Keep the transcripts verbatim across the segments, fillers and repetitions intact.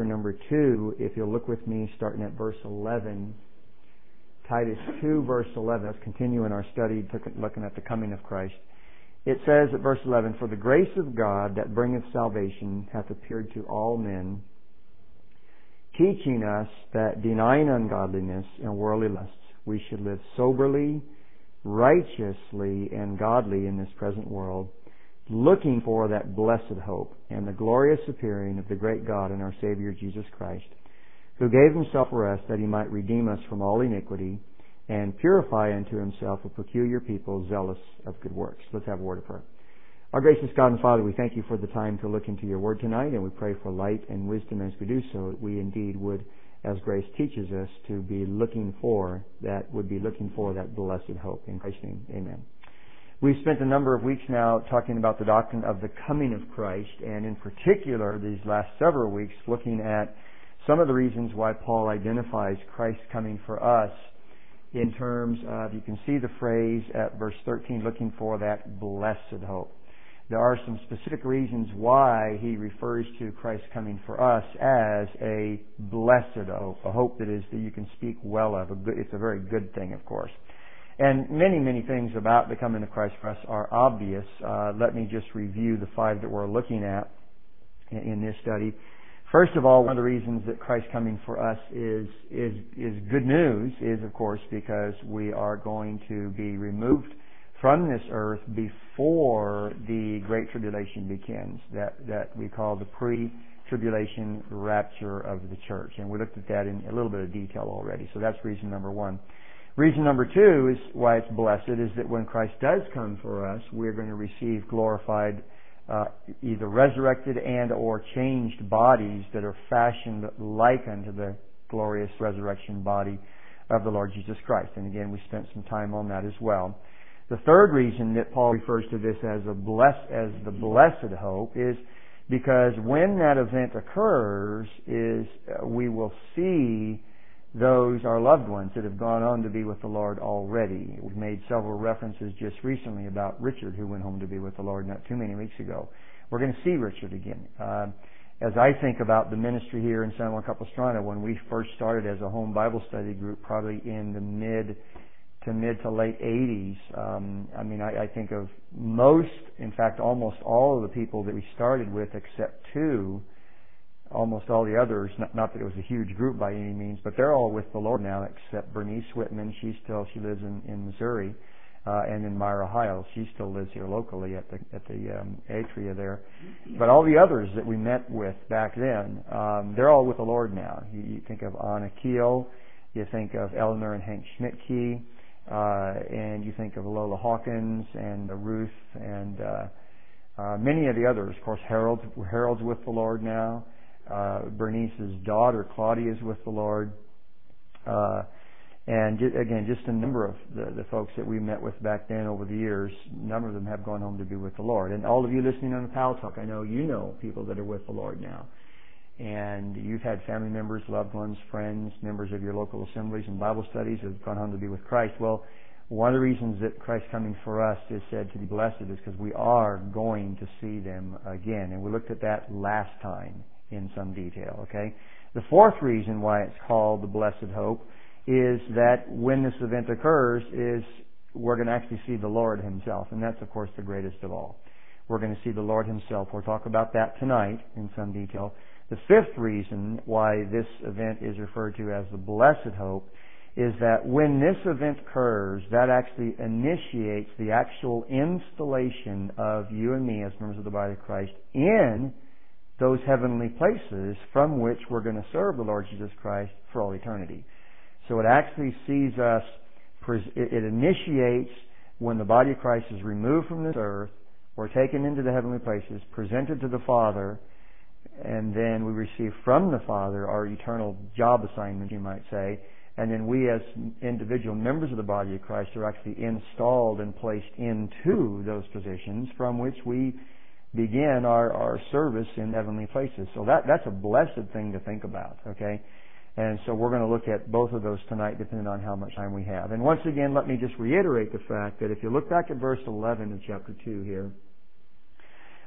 chapter number two, if you'll look with me starting at verse eleven. Titus two, verse eleven. Let's continue in our study looking at the coming of Christ. It says at verse eleven, "For the grace of God that bringeth salvation hath appeared to all men, teaching us that denying ungodliness and worldly lusts, we should live soberly, righteously, and godly in this present world, looking for that blessed hope and the glorious appearing of the great God and our Savior Jesus Christ, who gave himself for us that he might redeem us from all iniquity and purify unto himself a peculiar people zealous of good works." Let's have a word of prayer. Our gracious God and Father, we thank you for the time to look into your word tonight, and we pray for light and wisdom as we do so, that we indeed would, as grace teaches us, to be looking for that, would be looking for that blessed hope. In Christ's name, amen. We've spent a number of weeks now talking about the doctrine of the coming of Christ, and in particular, these last several weeks, looking at some of the reasons why Paul identifies Christ coming for us in terms of, you can see the phrase at verse thirteen, looking for that blessed hope. There are some specific reasons why he refers to Christ coming for us as a blessed hope, a hope that is that you can speak well of. A good, it's a very good thing, of course. And many, many things about the coming of Christ for us are obvious. Uh, let me just review the five that we're looking at in, in this study. First of all, one of the reasons that Christ coming for us is is is good news is, of course, because we are going to be removed from this earth before the Great Tribulation begins, that, that we call the pre-tribulation rapture of the church. And we looked at that in a little bit of detail already. So that's reason number one. Reason number two is why it's blessed is that when Christ does come for us, we're going to receive glorified Uh, either resurrected and or changed bodies that are fashioned like unto the glorious resurrection body of the Lord Jesus Christ. And again, we spent some time on that as well. The third reason that Paul refers to this as a bless as the blessed hope is because when that event occurs, is uh, we will see those, our loved ones, that have gone on to be with the Lord already. We've made several references just recently about Richard, who went home to be with the Lord not too many weeks ago. We're going to see Richard again. Uh, as I think about the ministry here in San Juan Capistrano, when we first started as a home Bible study group, probably in the mid to mid to late eighties, um, I mean, I, I think of most, in fact, almost all of the people that we started with, except two, almost all the others, not, not that it was a huge group by any means, but they're all with the Lord now, except Bernice Whitman. She's still, she lives in, in Missouri, uh, and in Myra, Ohio. She still lives here locally at the, at the, um, atria there. But all the others that we met with back then, um, they're all with the Lord now. You, you think of Anna Keel, you think of Eleanor and Hank Schmidtke, uh, and you think of Lola Hawkins and uh, Ruth and, uh, uh, many of the others. Of course, Harold, Harold's with the Lord now. Uh, Bernice's daughter, Claudia, is with the Lord. Uh, and j- again, just a number of the, the folks that we met with back then over the years, a number of them have gone home to be with the Lord. And all of you listening on the Pal Talk, I know you know people that are with the Lord now. And you've had family members, loved ones, friends, members of your local assemblies and Bible studies who have gone home to be with Christ. Well, one of the reasons that Christ coming for us is said to be blessed is because we are going to see them again. And we looked at that last time in some detail, okay? The fourth reason why it's called the blessed hope is that when this event occurs is we're going to actually see the Lord himself, and that's, of course, the greatest of all. We're going to see the Lord himself. We'll talk about that tonight in some detail. The fifth reason why this event is referred to as the blessed hope is that when this event occurs, that actually initiates the actual installation of you and me as members of the body of Christ in those heavenly places from which we're going to serve the Lord Jesus Christ for all eternity. So it actually sees us, it initiates when the body of Christ is removed from this earth, we're taken into the heavenly places, presented to the Father, and then we receive from the Father our eternal job assignment, you might say, and then we as individual members of the body of Christ are actually installed and placed into those positions from which we begin our, our service in heavenly places. So that that's a blessed thing to think about, okay? And so we're going to look at both of those tonight depending on how much time we have. And once again, let me just reiterate the fact that if you look back at verse eleven of chapter two here,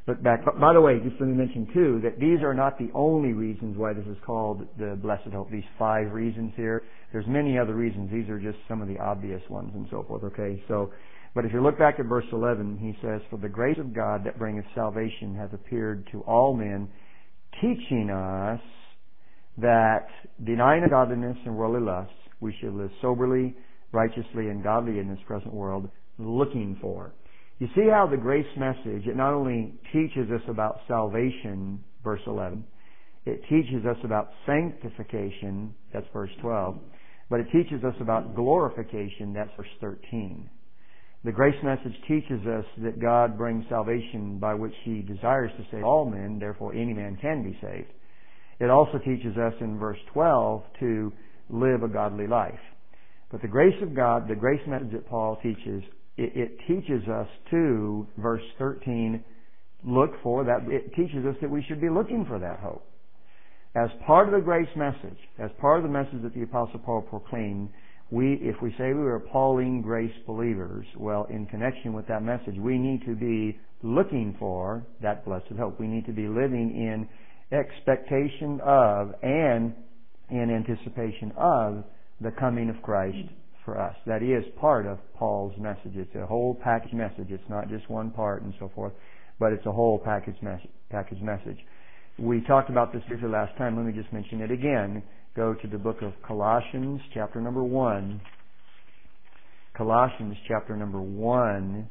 look back. But by the way, just let me mention too that these are not the only reasons why this is called the blessed hope. These five reasons here. There's many other reasons. These are just some of the obvious ones and so forth. Okay, so, but if you look back at verse eleven, he says, "For the grace of God that bringeth salvation hath appeared to all men, teaching us that denying godliness and worldly lusts, we should live soberly, righteously, and godly in this present world, looking for." You see how the grace message, it not only teaches us about salvation, verse eleven, it teaches us about sanctification, that's verse twelve, but it teaches us about glorification, that's verse thirteen. The grace message teaches us that God brings salvation by which He desires to save all men, therefore any man can be saved. It also teaches us in verse twelve to live a godly life. But the grace of God, the grace message that Paul teaches, it, it teaches us to, verse thirteen, look for that. It teaches us that we should be looking for that hope. As part of the grace message, as part of the message that the Apostle Paul proclaimed, we, if we say we are Pauline grace believers, well, in connection with that message, we need to be looking for that blessed hope. We need to be living in expectation of and in anticipation of the coming of Christ for us. That is part of Paul's message. It's a whole package message. It's not just one part and so forth, but it's a whole package message. Package message. We talked about this briefly last time. Let me just mention it again. Go to the book of Colossians, chapter number one. Colossians, chapter number one.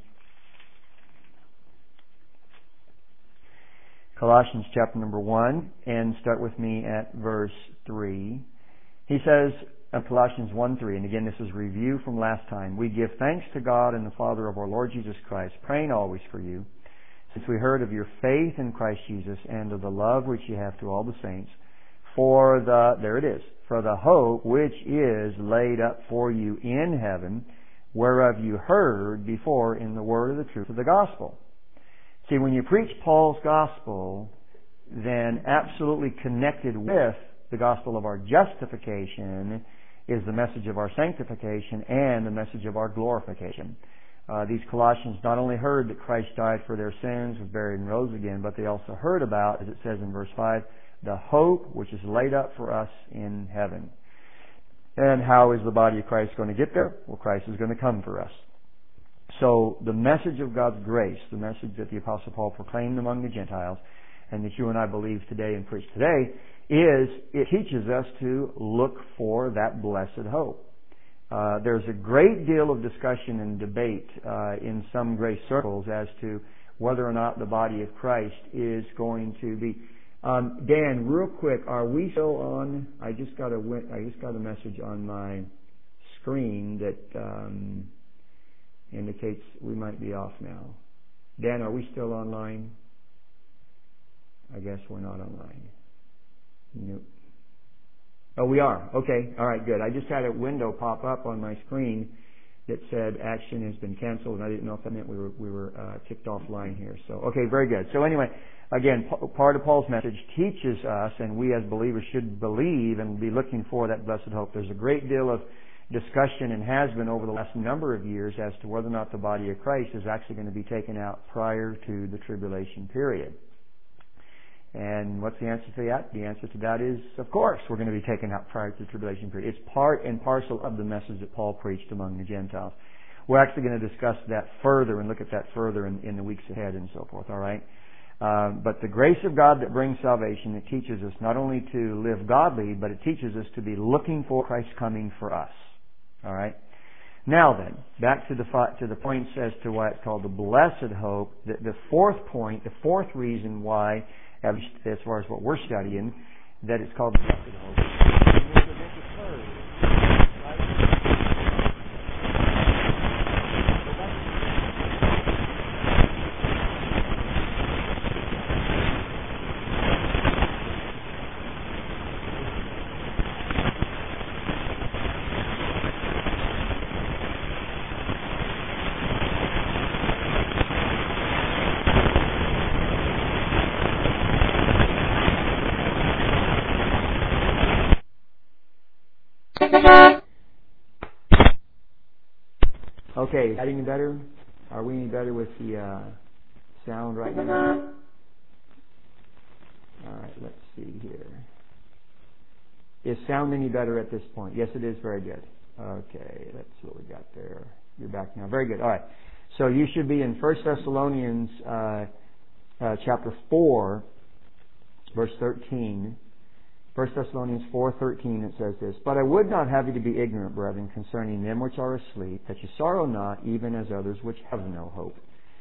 Colossians chapter number one, and start with me at verse three. He says, uh, Colossians one three, and again this is review from last time. "We give thanks to God and the Father of our Lord Jesus Christ, praying always for you, since we heard of your faith in Christ Jesus and of the love which you have to all the saints, for the," there it is, "for the hope which is laid up for you in heaven, whereof you heard before in the word of the truth of the gospel." See, when you preach Paul's gospel, then absolutely connected with the gospel of our justification is the message of our sanctification and the message of our glorification. Uh, these Colossians not only heard that Christ died for their sins, was buried and rose again, but they also heard about, as it says in verse five, the hope which is laid up for us in heaven. And how is the body of Christ going to get there? Well, Christ is going to come for us. So the message of God's grace, the message that the Apostle Paul proclaimed among the Gentiles, and that you and I believe today and preach today, is it teaches us to look for that blessed hope. Uh, there's a great deal of discussion and debate uh, in some grace circles as to whether or not the body of Christ is going to be. Um, Dan, real quick, are we still on? I just got a I just got a message on my screen that um, indicates we might be off now. Dan, are we still online? I guess we're not online. Nope. Oh, we are. Okay. All right, good. I just had a window pop up on my screen that said action has been canceled, and I didn't know if that meant we were we were uh, kicked offline here. So, okay, very good. So anyway, again, p- part of Paul's message teaches us, and we as believers should believe and be looking for that blessed hope. There's a great deal of discussion and has been over the last number of years as to whether or not the body of Christ is actually going to be taken out prior to the tribulation period. And what's the answer to that? The answer to that is, of course, we're going to be taken out prior to the tribulation period. It's part and parcel of the message that Paul preached among the Gentiles. We're actually going to discuss that further and look at that further in, in the weeks ahead and so forth, all right? Um, but the grace of God that brings salvation, it teaches us not only to live godly, but it teaches us to be looking for Christ's coming for us, all right? Now then, back to the to the points as to why it's called the blessed hope. The, the fourth point, the fourth reason why, as far as what we're studying, that it's called the blessed hope. And there's a bit of third, right? Okay, is that any better? Are we any better with the uh, sound right now? Is sound any better at this point? Yes, it is. Very good. Okay, that's what we got there. You're back now. Very good. All right. So you should be in First Thessalonians uh, uh, chapter four, verse thirteen. First Thessalonians four thirteen, it says this, "But I would not have you to be ignorant, brethren, concerning them which are asleep, that you sorrow not, even as others which have no hope.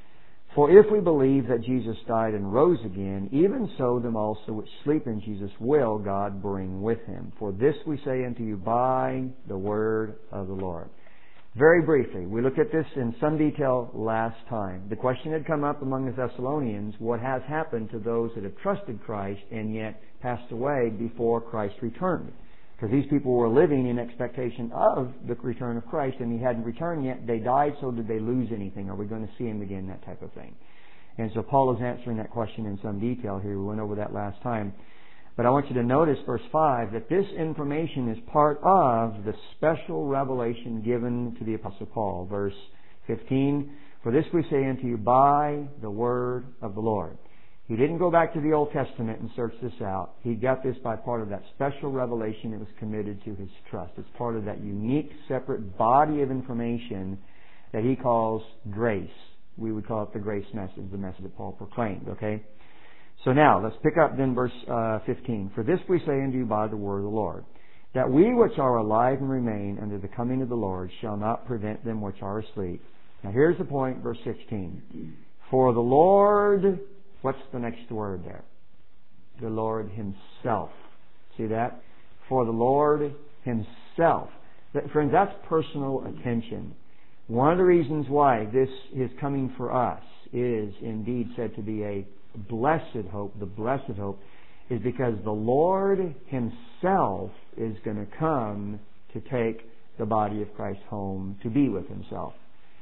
For if we believe that Jesus died and rose again, even so them also which sleep in Jesus will God bring with him. For this we say unto you by the word of the Lord." Very briefly, we looked at this in some detail last time. The question had come up among the Thessalonians, what has happened to those that have trusted Christ and yet passed away before Christ returned? Because these people were living in expectation of the return of Christ, and He hadn't returned yet. They died, so did they lose anything? Are we going to see Him again? That type of thing. And so Paul is answering that question in some detail here. We went over that last time. But I want you to notice verse five, that this information is part of the special revelation given to the Apostle Paul. Verse fifteen, "For this we say unto you by the word of the Lord." He didn't go back to the Old Testament and search this out. He got this by part of that special revelation that was committed to his trust. It's part of that unique, separate body of information that he calls grace. We would call it the grace message, the message that Paul proclaimed, okay? So now, let's pick up then verse uh, fifteen. "For this we say unto you by the word of the Lord, that we which are alive and remain unto the coming of the Lord shall not prevent them which are asleep." Now here's the point, verse sixteen. "For the Lord," what's the next word there? The Lord Himself. See that? For the Lord Himself. That, friends, that's personal attention. One of the reasons why this is coming for us is indeed said to be a blessed hope, the blessed hope, is because the Lord Himself is going to come to take the body of Christ home to be with Himself.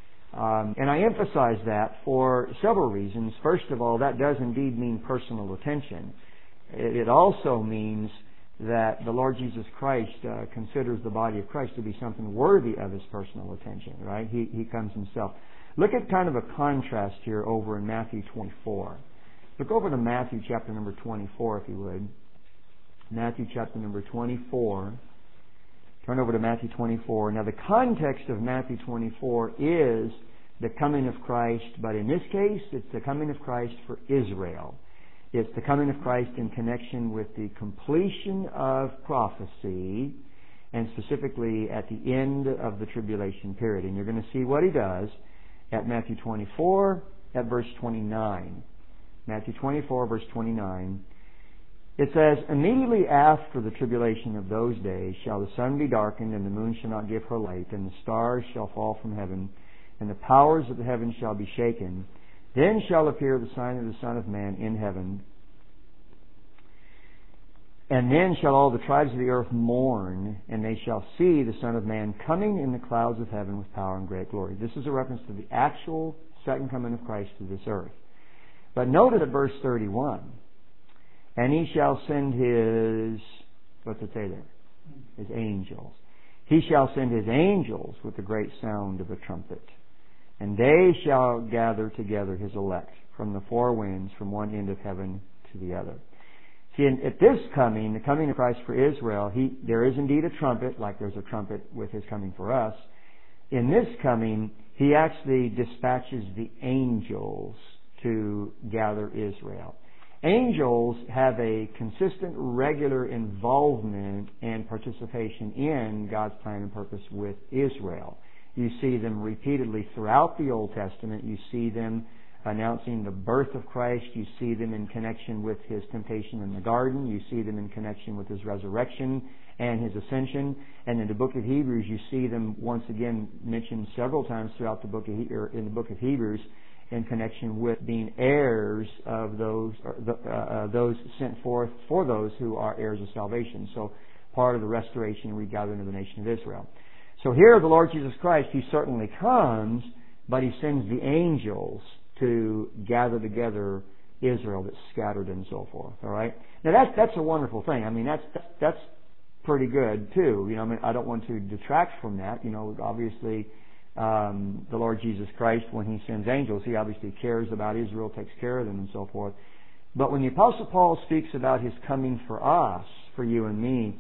Um, and I emphasize that for several reasons. First of all, that does indeed mean personal attention. It, it also means that the Lord Jesus Christ uh, considers the body of Christ to be something worthy of His personal attention, right? He, he comes Himself. Look at kind of a contrast here over in Matthew twenty-four. Look over to Matthew chapter number twenty-four, if you would. Matthew chapter number twenty-four. Turn over to Matthew twenty-four. Now, the context of Matthew twenty-four is the coming of Christ, but in this case, it's the coming of Christ for Israel. It's the coming of Christ in connection with the completion of prophecy, and specifically at the end of the tribulation period. And you're going to see what He does at Matthew twenty-four, at verse twenty-nine. Matthew twenty-four, verse twenty-nine. It says, "Immediately after the tribulation of those days shall the sun be darkened, and the moon shall not give her light, and the stars shall fall from heaven, and the powers of the heavens shall be shaken. Then shall appear the sign of the Son of Man in heaven. And then shall all the tribes of the earth mourn, and they shall see the Son of Man coming in the clouds of heaven with power and great glory." This is a reference to the actual second coming of Christ to this earth. But notice at verse thirty-one, "And He shall send His," what's it say there? His angels. "He shall send His angels with the great sound of a trumpet. And they shall gather together His elect from the four winds, from one end of heaven to the other." See, at this coming, the coming of Christ for Israel, he, there is indeed a trumpet, like there's a trumpet with His coming for us. In this coming, He actually dispatches the angels to gather Israel. Angels have a consistent, regular involvement and participation in God's plan and purpose with Israel. You see them repeatedly throughout the Old Testament. You see them announcing the birth of Christ. You see them in connection with His temptation in the garden. You see them in connection with His resurrection and His ascension. And in the book of Hebrews, you see them once again mentioned several times throughout the book of he- or in the book of Hebrews, in connection with being heirs of those uh, uh, those sent forth for those who are heirs of salvation. So part of the restoration and regathering of the nation of Israel. So here the Lord Jesus Christ, He certainly comes, but He sends the angels to gather together Israel that's scattered and so forth. All right. Now that's that's a wonderful thing. I mean that's that's pretty good too. You know, I mean I don't want to detract from that. You know, obviously. Um, the Lord Jesus Christ, when He sends angels, He obviously cares about Israel, takes care of them and so forth. But when the Apostle Paul speaks about His coming for us, for you and me,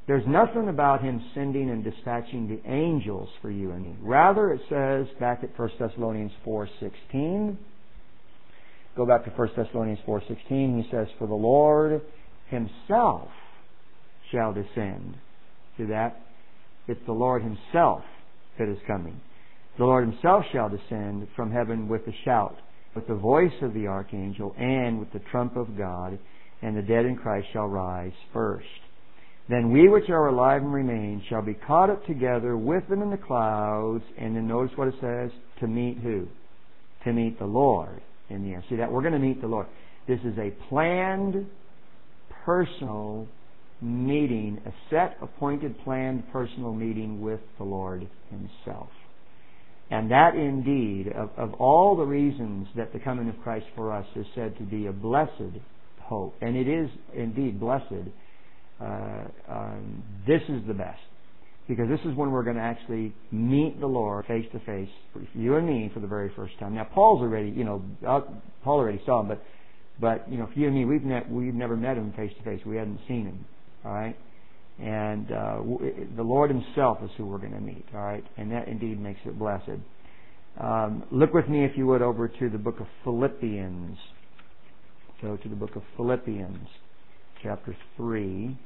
There's nothing about Him sending and dispatching the angels for you and me. Rather, it says back at First Thessalonians four sixteen. Go back to First Thessalonians four sixteen. He says, "For the Lord Himself shall descend." See that? It's the Lord Himself that is coming. "The Lord Himself shall descend from heaven with a shout, with the voice of the archangel, and with the trump of God, and the dead in Christ shall rise first. Then we which are alive and remain shall be caught up together with them in the clouds." And then notice what it says, to meet who? To meet the Lord in the air. See that? We're going to meet the Lord. This is a planned, personal meeting, a set, appointed, planned, personal meeting with the Lord Himself. And that indeed, of, of all the reasons that the coming of Christ for us is said to be a blessed hope, and it is indeed blessed, uh, um, this is the best. Because this is when we're going to actually meet the Lord face to face, you and me, for the very first time. Now, Paul's already, you know, uh, Paul already saw Him, but, but you know, for you and me, we've ne- we've never met Him face to face. We hadn't seen Him. All right, and uh, w- the Lord Himself is who we're going to meet. All right, and that indeed makes it blessed. Um, look with me, if you would, over to the book of Philippians. Go to the book of Philippians, chapter three.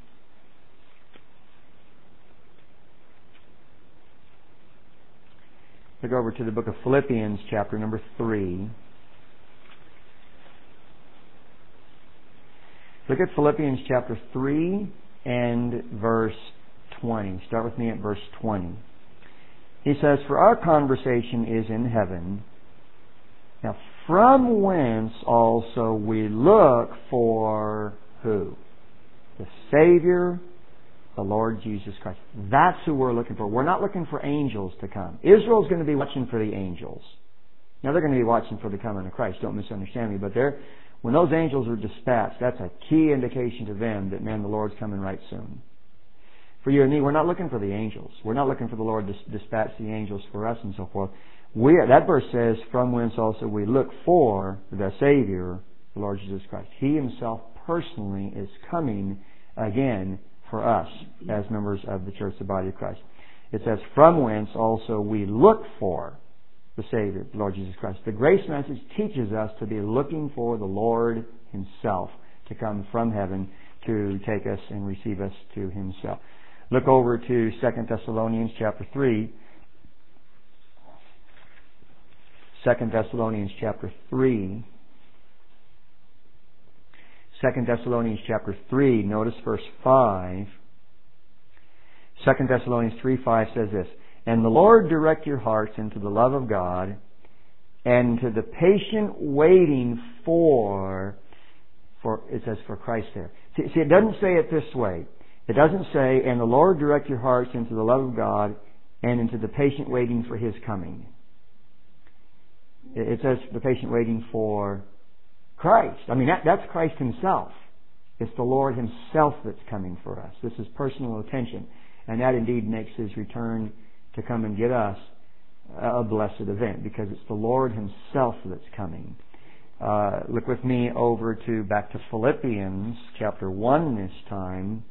Look over to the book of Philippians, chapter number three. Look at Philippians chapter three and verse twenty. Start with me at verse twenty. He says, "For our conversation is in heaven. Now from whence also we look for" who? "The Savior, the Lord Jesus Christ." That's who we're looking for. We're not looking for angels to come. Israel's going to be watching for the angels. Now they're going to be watching for the coming of Christ. Don't misunderstand me. But they're, when those angels are dispatched, that's a key indication to them that, man, the Lord's coming right soon. For you and me, we're not looking for the angels. We're not looking for the Lord to dispatch the angels for us and so forth. We are, that verse says, "From whence also we look for the Savior, the Lord Jesus Christ." He Himself personally is coming again for us as members of the church, the body of Christ. It says, "From whence also we look for the Savior, the Lord Jesus Christ." The grace message teaches us to be looking for the Lord Himself to come from heaven to take us and receive us to Himself. Look over to Second Thessalonians chapter three. Second Thessalonians chapter three. Second Thessalonians chapter three, notice verse five. Second Thessalonians three five says this, "And the Lord direct your hearts into the love of God, and to the patient waiting for," for it says for Christ there. See, see, it doesn't say it this way. It doesn't say, "And the Lord direct your hearts into the love of God, and into the patient waiting for His coming." It says the patient waiting for Christ. I mean, that, that's Christ Himself. It's the Lord Himself that's coming for us. This is personal attention. And that indeed makes His return to come and get us a blessed event, because it's the Lord Himself that's coming. Uh, look with me over to, back to Philippians chapter one this time.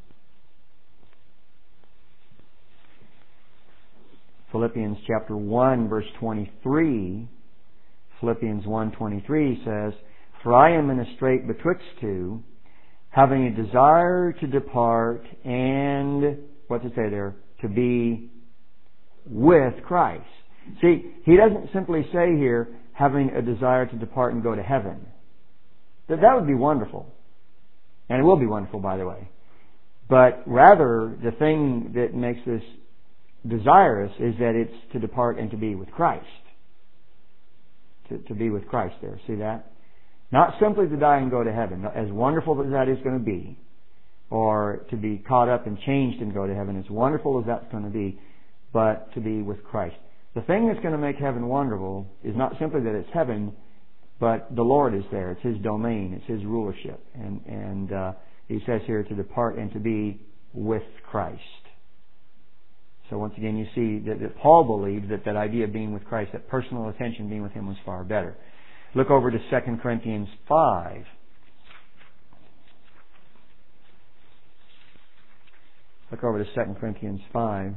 Philippians chapter one verse twenty-three. Philippians one twenty-three says, "For I am in a strait betwixt two, having a desire to depart and," what's it say there? "To be with Christ." See, he doesn't simply say here, having a desire to depart and go to heaven. That that would be wonderful. And it will be wonderful, by the way. But rather, the thing that makes this desirous is that it's to depart and to be with Christ. To, to be with Christ there. See that? Not simply to die and go to heaven, as wonderful as that is going to be, or to be caught up and changed and go to heaven, as wonderful as that's going to be, but to be with Christ. The thing that's going to make heaven wonderful is not simply that it's heaven, but the Lord is there. It's His domain. It's His rulership. And, and uh, He says here to depart and to be with Christ. So once again, you see that, that Paul believed that that idea of being with Christ, that personal attention being with Him, was far better. Look over to Second Corinthians five. Look over to Second Corinthians five.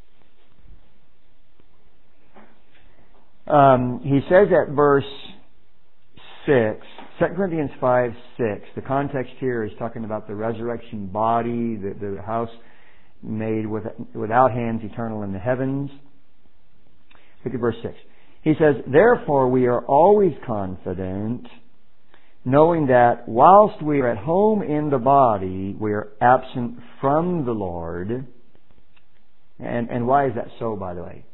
Um, he says at verse six, Second Corinthians five six, the context here is talking about the resurrection body, the, the house made with, without hands, eternal in the heavens. Look at verse six. He says, therefore we are always confident, knowing that whilst we are at home in the body, we are absent from the Lord. And, and why is that so, by the way?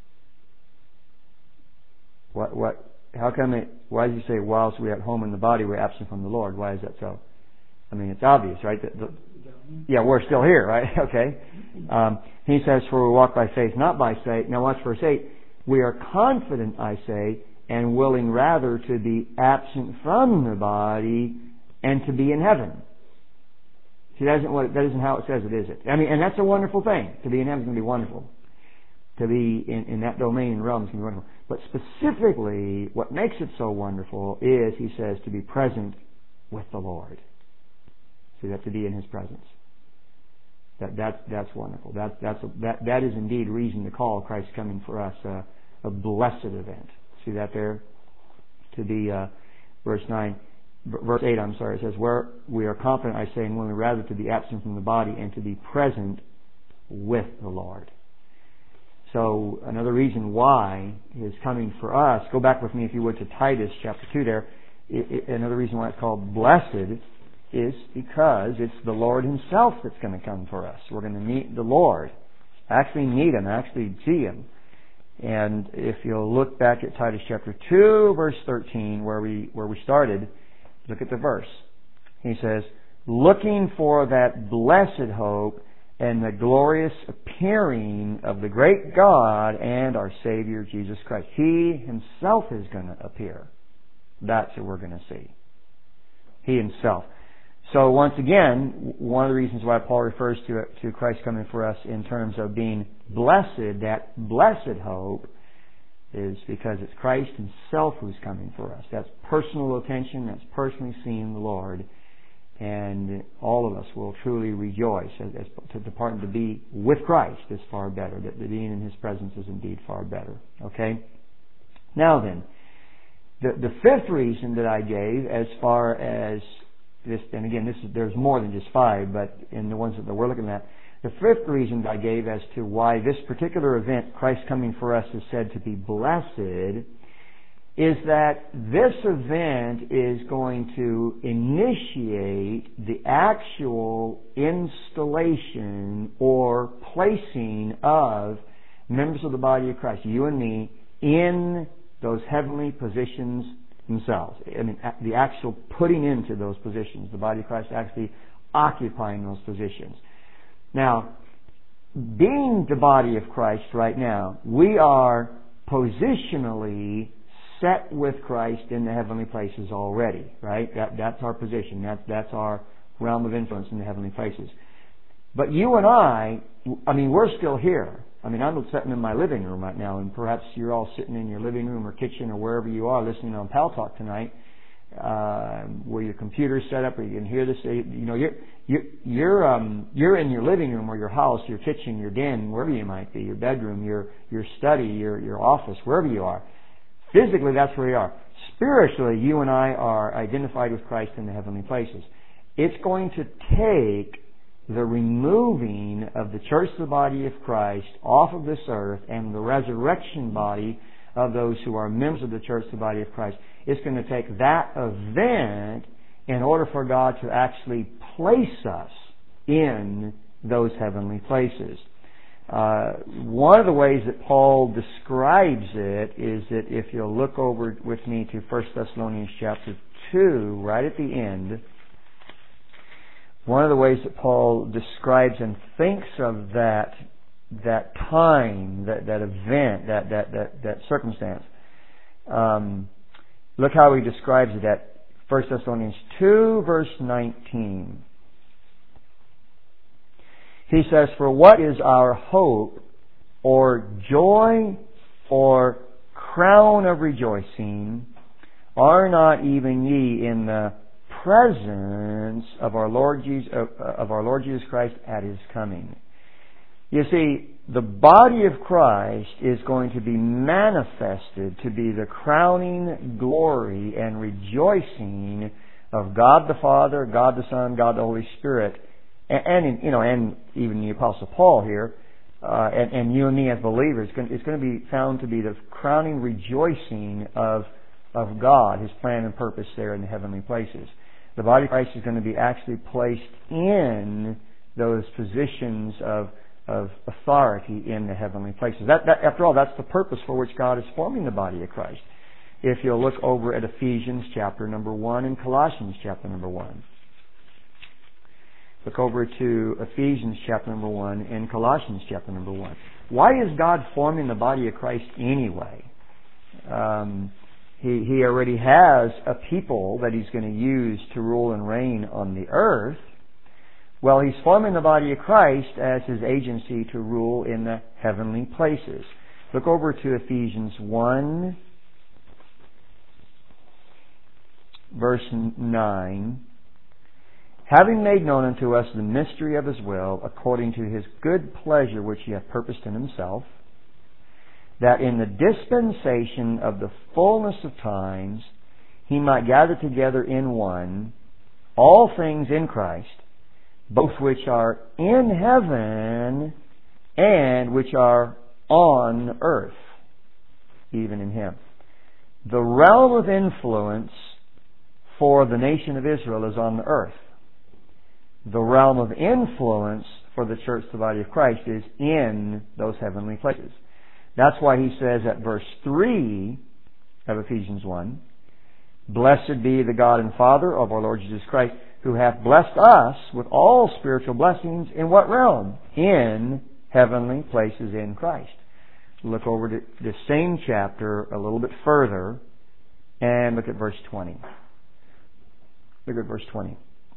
What, what, how come it, why does he say, whilst we are at home in the body, we're absent from the Lord? Why is that so? I mean, it's obvious, right? The, the, yeah, we're still here, right? Okay. Um, he says, for we walk by faith, not by sight. Now watch verse eight. We are confident, I say, and willing rather to be absent from the body and to be in heaven. See, that isn't, what, that isn't how it says it, is it? I mean, and that's a wonderful thing. To be in heaven is going to be wonderful. To be in, in that domain and realm is going to be wonderful. But specifically, what makes it so wonderful is, he says, to be present with the Lord. See, that to be in His presence. That that's that's wonderful. That that's a, that that is indeed reason to call Christ's coming for us uh, a blessed event. See that there? To be uh, verse nine, verse eight. I'm sorry. It says, "Where we are confident, I say, and willing rather to be absent from the body and to be present with the Lord." So another reason why His coming for us. Go back with me, if you would, to Titus chapter two. There, it, it, another reason why it's called blessed is because it's the Lord Himself that's going to come for us. We're going to meet the Lord. Actually meet Him, actually see Him. And if you'll look back at Titus chapter two, verse thirteen, where we where we started, look at the verse. He says, looking for that blessed hope and the glorious appearing of the great God and our Savior Jesus Christ. He Himself is going to appear. That's what we're going to see. He Himself. So once again, one of the reasons why Paul refers to to Christ coming for us in terms of being blessed, that blessed hope, is because it's Christ Himself who's coming for us. That's personal attention. That's personally seeing the Lord. And all of us will truly rejoice. As, as to depart and to be with Christ is far better. That being in His presence is indeed far better. Okay? Now then, the, the fifth reason that I gave as far as this, and again, this is, there's more than just five, but in the ones that we're looking at, the fifth reason that I gave as to why this particular event, Christ coming for us, is said to be blessed, is that this event is going to initiate the actual installation or placing of members of the body of Christ, you and me, in those heavenly positions themselves. I mean, the actual putting into those positions, the body of Christ actually occupying those positions. Now, being the body of Christ right now, we are positionally set with Christ in the heavenly places already, right? That, that's our position. That, that's our realm of influence in the heavenly places. But you and I, I mean, we're still here. I mean, I'm sitting in my living room right now, and perhaps you're all sitting in your living room or kitchen or wherever you are listening on Pal Talk tonight, uh, where your computer's set up, or you can hear this. You know, you're you're you're um you're in your living room or your house, your kitchen, your den, wherever you might be, your bedroom, your your study, your your office, wherever you are. Physically, that's where you are. Spiritually, you and I are identified with Christ in the heavenly places. It's going to take the removing of the church, the body of Christ, off of this earth, and the resurrection body of those who are members of the church, the body of Christ. It's going to take that event in order for God to actually place us in those heavenly places. Uh, one of the ways that Paul describes it is that if you'll look over with me to First Thessalonians chapter two, right at the end, one of the ways that Paul describes and thinks of that that time, that, that event, that that that, that circumstance. Um, look how he describes it at First Thessalonians two, verse nineteen. He says, "For what is our hope, or joy, or crown of rejoicing? Are not even ye in the presence of our Lord Jesus, of our Lord Jesus Christ at His coming. You see, the body of Christ is going to be manifested to be the crowning glory and rejoicing of God the Father, God the Son, God the Holy Spirit, and, and you know, and even the Apostle Paul here, uh, and, and you and me as believers. It's going, it's going to be found to be the crowning rejoicing of of God, His plan and purpose there in the heavenly places. The body of Christ is going to be actually placed in those positions of of authority in the heavenly places. That, that, after all, that's the purpose for which God is forming the body of Christ. If you'll look over at Ephesians chapter number one and Colossians chapter number one. Look over to Ephesians chapter number one and Colossians chapter number one. Why is God forming the body of Christ anyway? Um, he, he already has a people that He's going to use to rule and reign on the earth. Well, He's forming the body of Christ as His agency to rule in the heavenly places. Look over to Ephesians one, verse nine. Having made known unto us the mystery of His will, according to His good pleasure which He hath purposed in Himself, that in the dispensation of the fullness of times He might gather together in one all things in Christ, both which are in heaven and which are on earth, even in Him. The realm of influence for the nation of Israel is on the earth. The realm of influence for the church, the body of Christ, is in those heavenly places. That's why he says at verse three of Ephesians one, Blessed be the God and Father of our Lord Jesus Christ, who hath blessed us with all spiritual blessings in what realm? In heavenly places in Christ. Look over to the same chapter a little bit further and look at verse twenty. Look at verse twenty.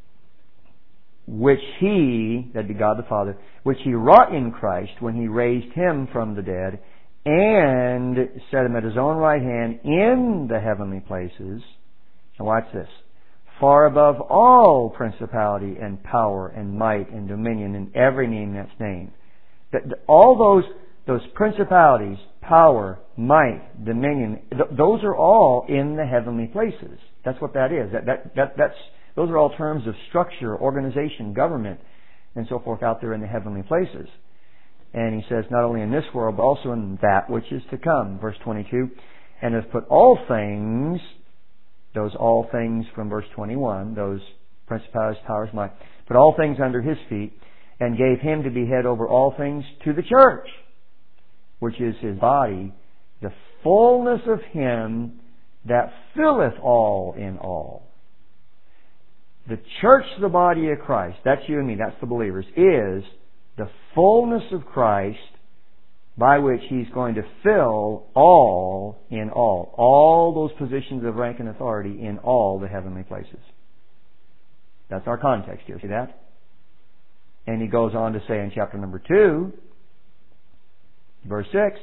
Which He, that'd be God the Father, which He wrought in Christ when He raised Him from the dead and set Him at His own right hand in the heavenly places. Now watch this. Far above all principality and power and might and dominion and every name that's named. That all those those principalities, power, might, dominion, th- those are all in the heavenly places. That's what that is. That that that that's those are all terms of structure, organization, government, and so forth out there in the heavenly places. And he says not only in this world, but also in that which is to come. Verse twenty-two, and has put all things, those all things from verse twenty-one, those principalities, powers, might, put all things under His feet, and gave Him to be head over all things to the church, which is His body, the fullness of Him that filleth all in all. The church, the body of Christ, that's you and me, that's the believers, is the fullness of Christ by which He's going to fill all in all. All those positions of rank and authority in all the heavenly places. That's our context here. See that? And he goes on to say in chapter number two, verse six,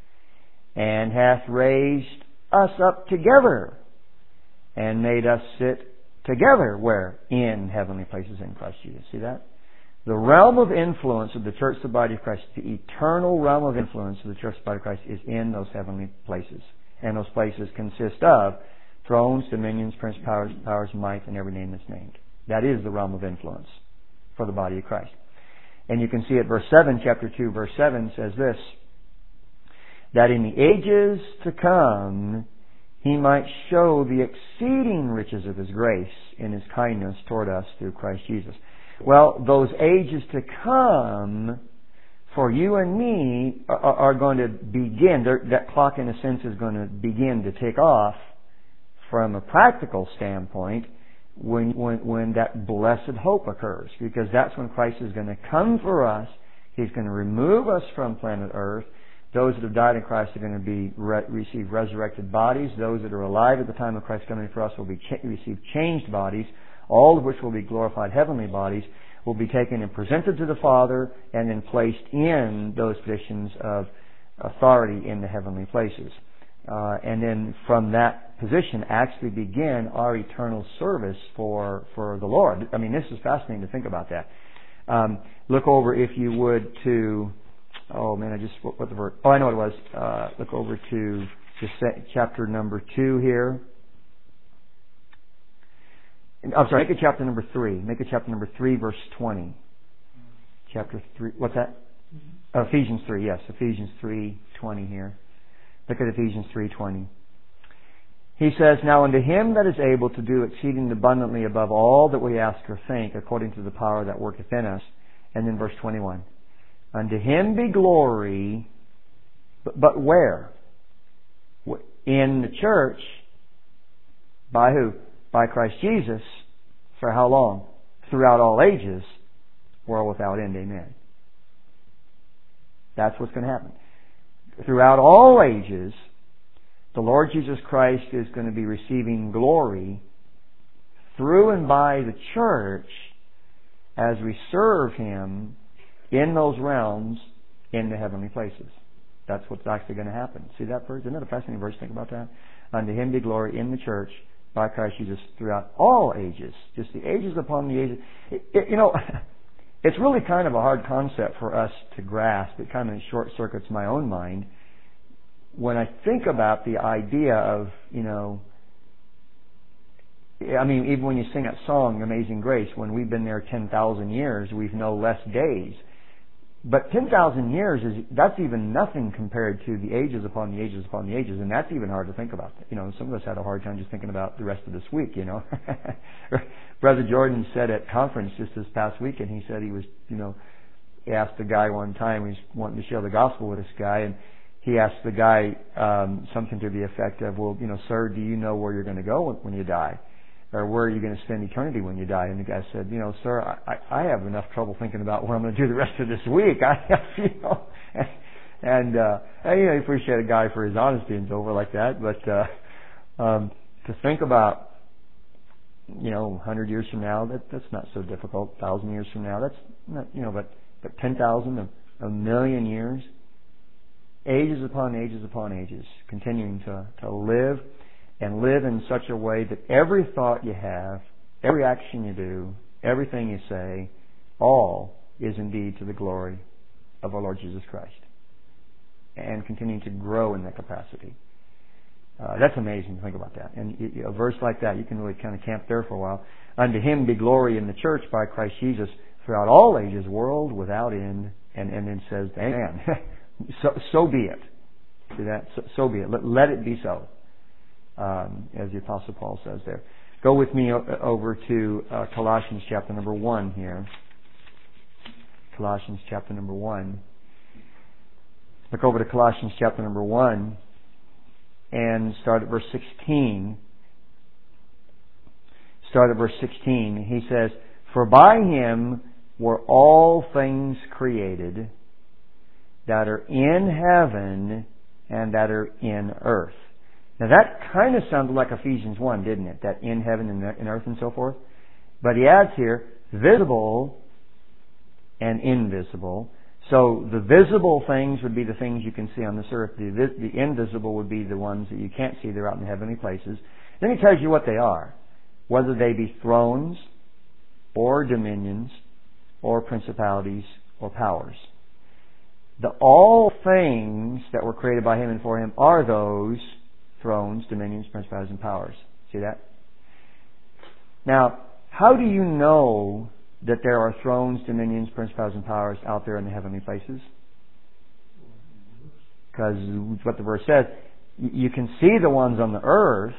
and hath raised us up together and made us sit together, where? In heavenly places in Christ Jesus. See that? The realm of influence of the church, the body of Christ, the eternal realm of influence of the church, the body of Christ, is in those heavenly places. And those places consist of thrones, dominions, principalities, powers, might, and every name that's named. That is the realm of influence for the body of Christ. And you can see it, verse seven, chapter two, verse seven says this, that in the ages to come He might show the exceeding riches of His grace in His kindness toward us through Christ Jesus. Well, those ages to come for you and me are, are going to begin. That clock, in a sense, is going to begin to tick off from a practical standpoint when, when, when that blessed hope occurs. Because that's when Christ is going to come for us. He's going to remove us from planet Earth. Those that have died in Christ are going to be re- receive resurrected bodies. Those that are alive at the time of Christ coming for us will be cha- receive changed bodies, all of which will be glorified heavenly bodies, will be taken and presented to the Father and then placed in those positions of authority in the heavenly places. Uh, and then from that that position actually begin our eternal service for for the Lord. I mean, this is fascinating to think about that. Um, look over, if you would, to oh man, I just what, what the verse? Oh, I know what it was. Uh, look over to just chapter number two here. I'm sorry. Make it chapter number three. Make it chapter number three, verse twenty. Chapter three. What's that? Uh, Ephesians three. Yes, Ephesians three twenty here. Look at Ephesians three twenty. He says, "Now unto Him that is able to do exceeding abundantly above all that we ask or think, according to the power that worketh in us." And then verse twenty-one. "Unto Him be glory," but, but where? In the church. By who? By Christ Jesus. For how long? Throughout all ages, world without end. Amen. That's what's going to happen. Throughout all ages, the Lord Jesus Christ is going to be receiving glory through and by the church as we serve Him in those realms in the heavenly places. That's what's actually going to happen. See that verse? Isn't that a fascinating verse? Think about that. Unto Him be glory in the church by Christ Jesus throughout all ages. Just the ages upon the ages. It, it, you know, it's really kind of a hard concept for us to grasp. It kind of short circuits my own mind. When I think about the idea of, you know, I mean, even when you sing that song, Amazing Grace, when we've been there ten thousand years, we've no less days. But ten thousand years, is that's even nothing compared to the ages upon the ages upon the ages, and that's even hard to think about. You know, some of us had a hard time just thinking about the rest of this week, you know. Brother Jordan said at conference just this past weekend, he said he was, you know, he asked a guy one time, he was wanting to share the gospel with this guy, and he asked the guy um, something to the effect of, well, you know, sir, do you know where you're going to go when you die? Or where are you going to spend eternity when you die? And the guy said, you know, sir, I, I have enough trouble thinking about what I'm going to do the rest of this week. I have, you know, and, and uh, I, you know, I appreciate a guy for his honesty and so over like that. But uh, um, to think about, you know, a hundred years from now, that that's not so difficult. A thousand years from now, that's not, you know, but but ten thousand, a, a million years, ages upon ages upon ages, continuing to to live. And live in such a way that every thought you have, every action you do, everything you say, all is indeed to the glory of our Lord Jesus Christ. And continuing to grow in that capacity. Uh, that's amazing to think about that. And you, a verse like that, you can really kind of camp there for a while. Unto Him be glory in the church by Christ Jesus throughout all ages, world without end. And, and then says, Amen. so, so be it. See that? So, so be it. Let, let it be so. Um, as the Apostle Paul says there. Go with me o- over to uh, Colossians chapter number one here. Colossians chapter number one. Look over to Colossians chapter number one and start at verse sixteen. Start at verse sixteen. He says, "For by Him were all things created that are in heaven and that are in earth." Now that kind of sounded like Ephesians one, didn't it? That in heaven and in earth and so forth. But he adds here, visible and invisible. So the visible things would be the things you can see on this earth. The, the invisible would be the ones that you can't see. They're out in the heavenly places. Then he tells you what they are. Whether they be thrones or dominions or principalities or powers. The all things that were created by Him and for Him are those thrones, dominions, principalities, and powers. See that? Now, how do you know that there are thrones, dominions, principalities, and powers out there in the heavenly places? Because what the verse says, you can see the ones on the earth,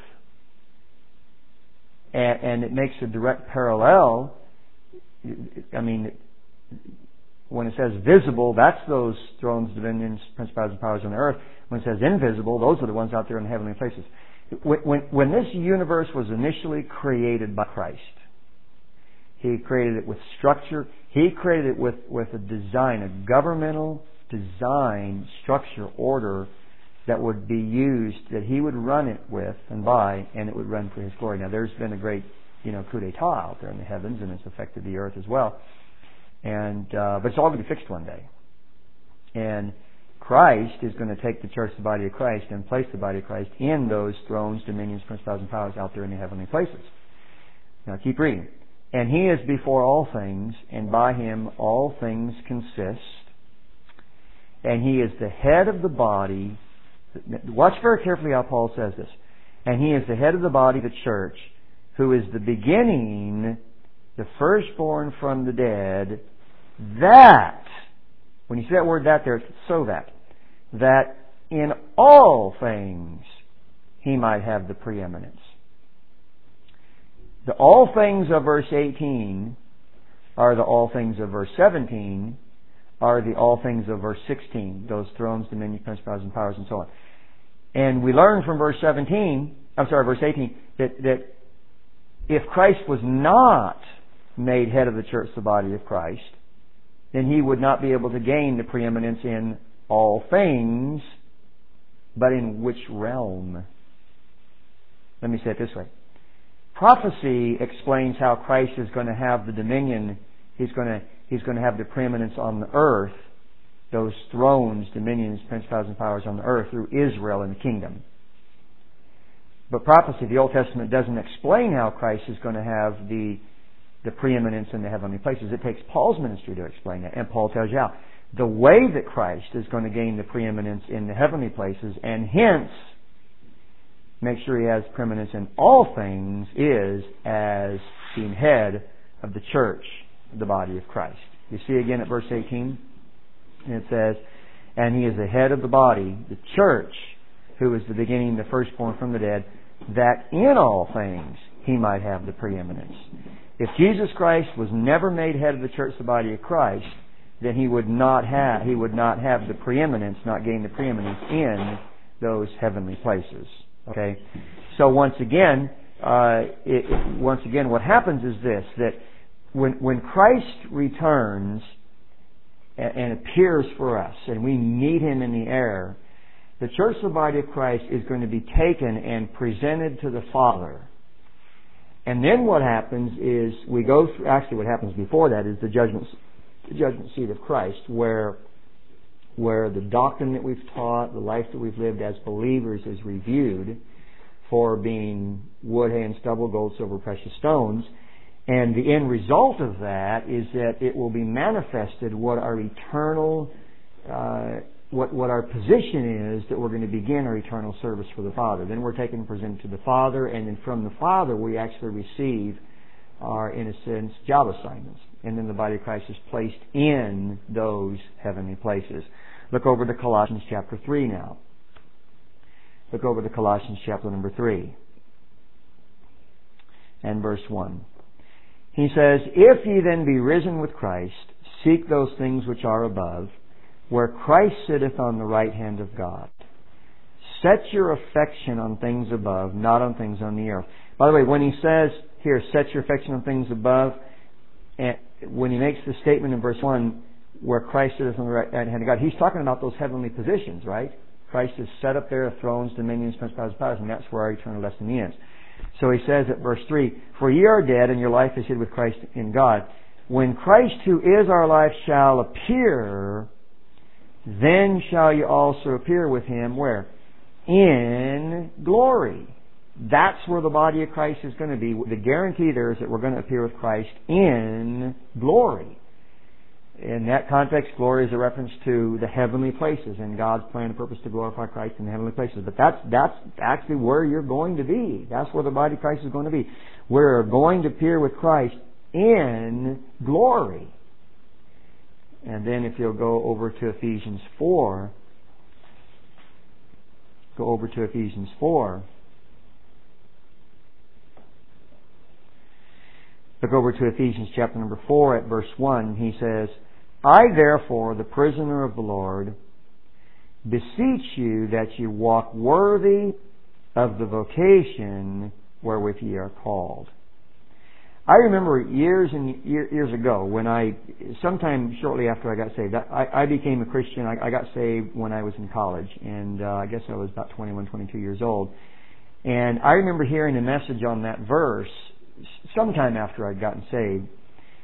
and, and it makes a direct parallel. I mean, when it says visible, that's those thrones, dominions, principalities, and powers on the earth. When it says invisible, those are the ones out there in the heavenly places. When, when, when this universe was initially created by Christ, He created it with structure. He created it with, with a design, a governmental design, structure, order that would be used, that He would run it with and by, and it would run for His glory. Now, there's been a great, you know, coup d'etat out there in the heavens, and it's affected the earth as well. And uh, but it's all going to be fixed one day. And Christ is going to take the church, the body of Christ, and place the body of Christ in those thrones, dominions, principalities, and powers out there in the heavenly places. Now keep reading. And He is before all things, and by Him all things consist. And He is the head of the body. Watch very carefully how Paul says this. And He is the head of the body, the church, who is the beginning, the firstborn from the dead, that, when you see that word that there, it's so that, that in all things He might have the preeminence. The all things of verse eighteen are the all things of verse seventeen, are the all things of verse sixteen, those thrones, dominions, principalities, and powers, and so on. And we learn from verse seventeen, I'm sorry, verse eighteen, that, that if Christ was not made head of the church, the body of Christ, then He would not be able to gain the preeminence in all things, but in which realm? Let me say it this way. Prophecy explains how Christ is going to have the dominion. He's going to, he's going to have the preeminence on the earth, those thrones, dominions, principalities, and powers on the earth through Israel and the kingdom. But prophecy, the Old Testament, doesn't explain how Christ is going to have the, the preeminence in the heavenly places. It takes Paul's ministry to explain that. And Paul tells you how. The way that Christ is going to gain the preeminence in the heavenly places, and hence make sure He has preeminence in all things, is as being head of the church, the body of Christ. You see again at verse eighteen? And it says, and He is the head of the body, the church, who is the beginning, the firstborn from the dead, that in all things He might have the preeminence. If Jesus Christ was never made head of the church, the body of Christ, then He would not have, He would not have the preeminence, not gain the preeminence in those heavenly places. Okay, so once again, uh, it, it, once again, what happens is this: that when when Christ returns and, and appears for us, and we meet Him in the air, the church, the body of Christ, is going to be taken and presented to the Father. And then what happens is we go through. Actually, what happens before that is the judgment, the judgment seat of Christ, where. where the doctrine that we've taught, the life that we've lived as believers is reviewed for being wood, hay, and stubble, gold, silver, precious stones. And the end result of that is that it will be manifested what our eternal, uh, what, what our position is, that we're going to begin our eternal service for the Father. Then we're taken and presented to the Father, and then from the Father we actually receive our, in a sense, job assignments. And then the body of Christ is placed in those heavenly places. Look over to Colossians chapter three now. Look over to Colossians chapter number three. And verse one. He says, if ye then be risen with Christ, seek those things which are above, where Christ sitteth on the right hand of God. Set your affection on things above, not on things on the earth. By the way, when he says here, set your affection on things above, and when he makes the statement in verse one, where Christ is on the right hand of God, he's talking about those heavenly positions, right? Christ is set up there, thrones, dominions, principalities, powers, and that's where our eternal destiny is. So he says at verse three, for ye are dead, and your life is hid with Christ in God. When Christ, who is our life, shall appear, then shall ye also appear with Him, where? In glory. That's where the body of Christ is going to be. The guarantee there is that we're going to appear with Christ in glory. In that context, glory is a reference to the heavenly places and God's plan and purpose to glorify Christ in the heavenly places. But that's that's actually where you're going to be. That's where the body of Christ is going to be. We're going to appear with Christ in glory. And then if you'll go over to Ephesians four, go over to Ephesians four. Look over to Ephesians chapter number four at verse one. He says, I therefore, the prisoner of the Lord, beseech you that you walk worthy of the vocation wherewith ye are called. I remember years and years ago when I, sometime shortly after I got saved, I, I became a Christian. I, I got saved when I was in college, and uh, I guess I was about twenty-one, twenty-two years old. And I remember hearing a message on that verse sometime after I'd gotten saved.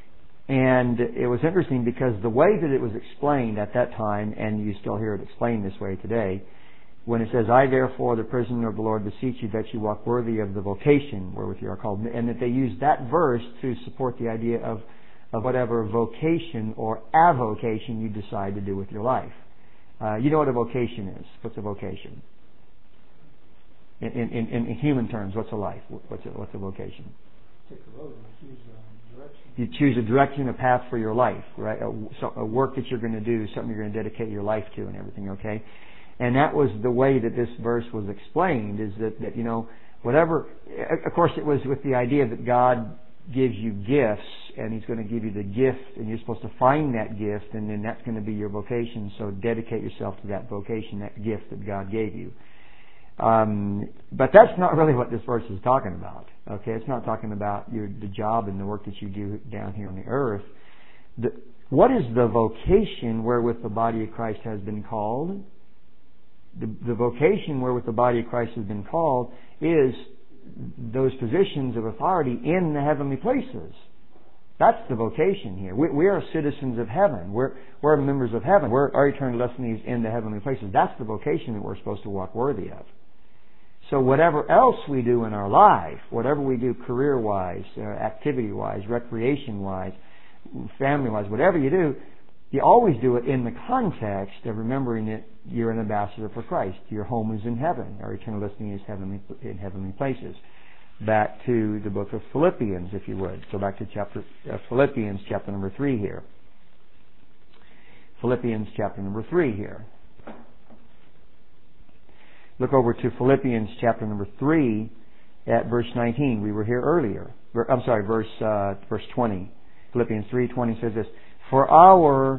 And it was interesting because the way that it was explained at that time, and you still hear it explained this way today, when it says, I therefore, the prisoner of the Lord, beseech you that you walk worthy of the vocation wherewith you are called, and that they use that verse to support the idea of, of whatever vocation or avocation you decide to do with your life. Uh, you know what a vocation is. What's a vocation? In, in, in, in human terms, what's a life? What's a, what's a vocation? Take a road and choose a direction. You choose a direction, a path for your life, right? A, so, a work that you're going to do, something you're going to dedicate your life to and everything, okay? And that was the way that this verse was explained, is that, that, you know, whatever, of course it was with the idea that God gives you gifts, and He's going to give you the gift, and you're supposed to find that gift, and then that's going to be your vocation, so dedicate yourself to that vocation, that gift that God gave you. Um, but that's not really what this verse is talking about. Okay, it's not talking about your, the job and the work that you do down here on the earth. The, what is the vocation wherewith the body of Christ has been called? The, the vocation wherewith the body of Christ has been called is those positions of authority in the heavenly places. That's the vocation here. We, we are citizens of heaven. We're, we're members of heaven. We're, our eternal destiny is in the heavenly places. That's the vocation that we're supposed to walk worthy of. So whatever else we do in our life, whatever we do career-wise, uh, activity-wise, recreation-wise, family-wise, whatever you do, you always do it in the context of remembering that you're an ambassador for Christ. Your home is in heaven. Our eternal destiny is heavenly, in heavenly places. Back to the book of Philippians, if you would. Go back to chapter uh, Philippians, chapter number three here. Philippians, chapter number three here. Look over to Philippians chapter number three at verse nineteen. We were here earlier. I'm sorry, verse uh, verse twenty. Philippians three twenty says this: For our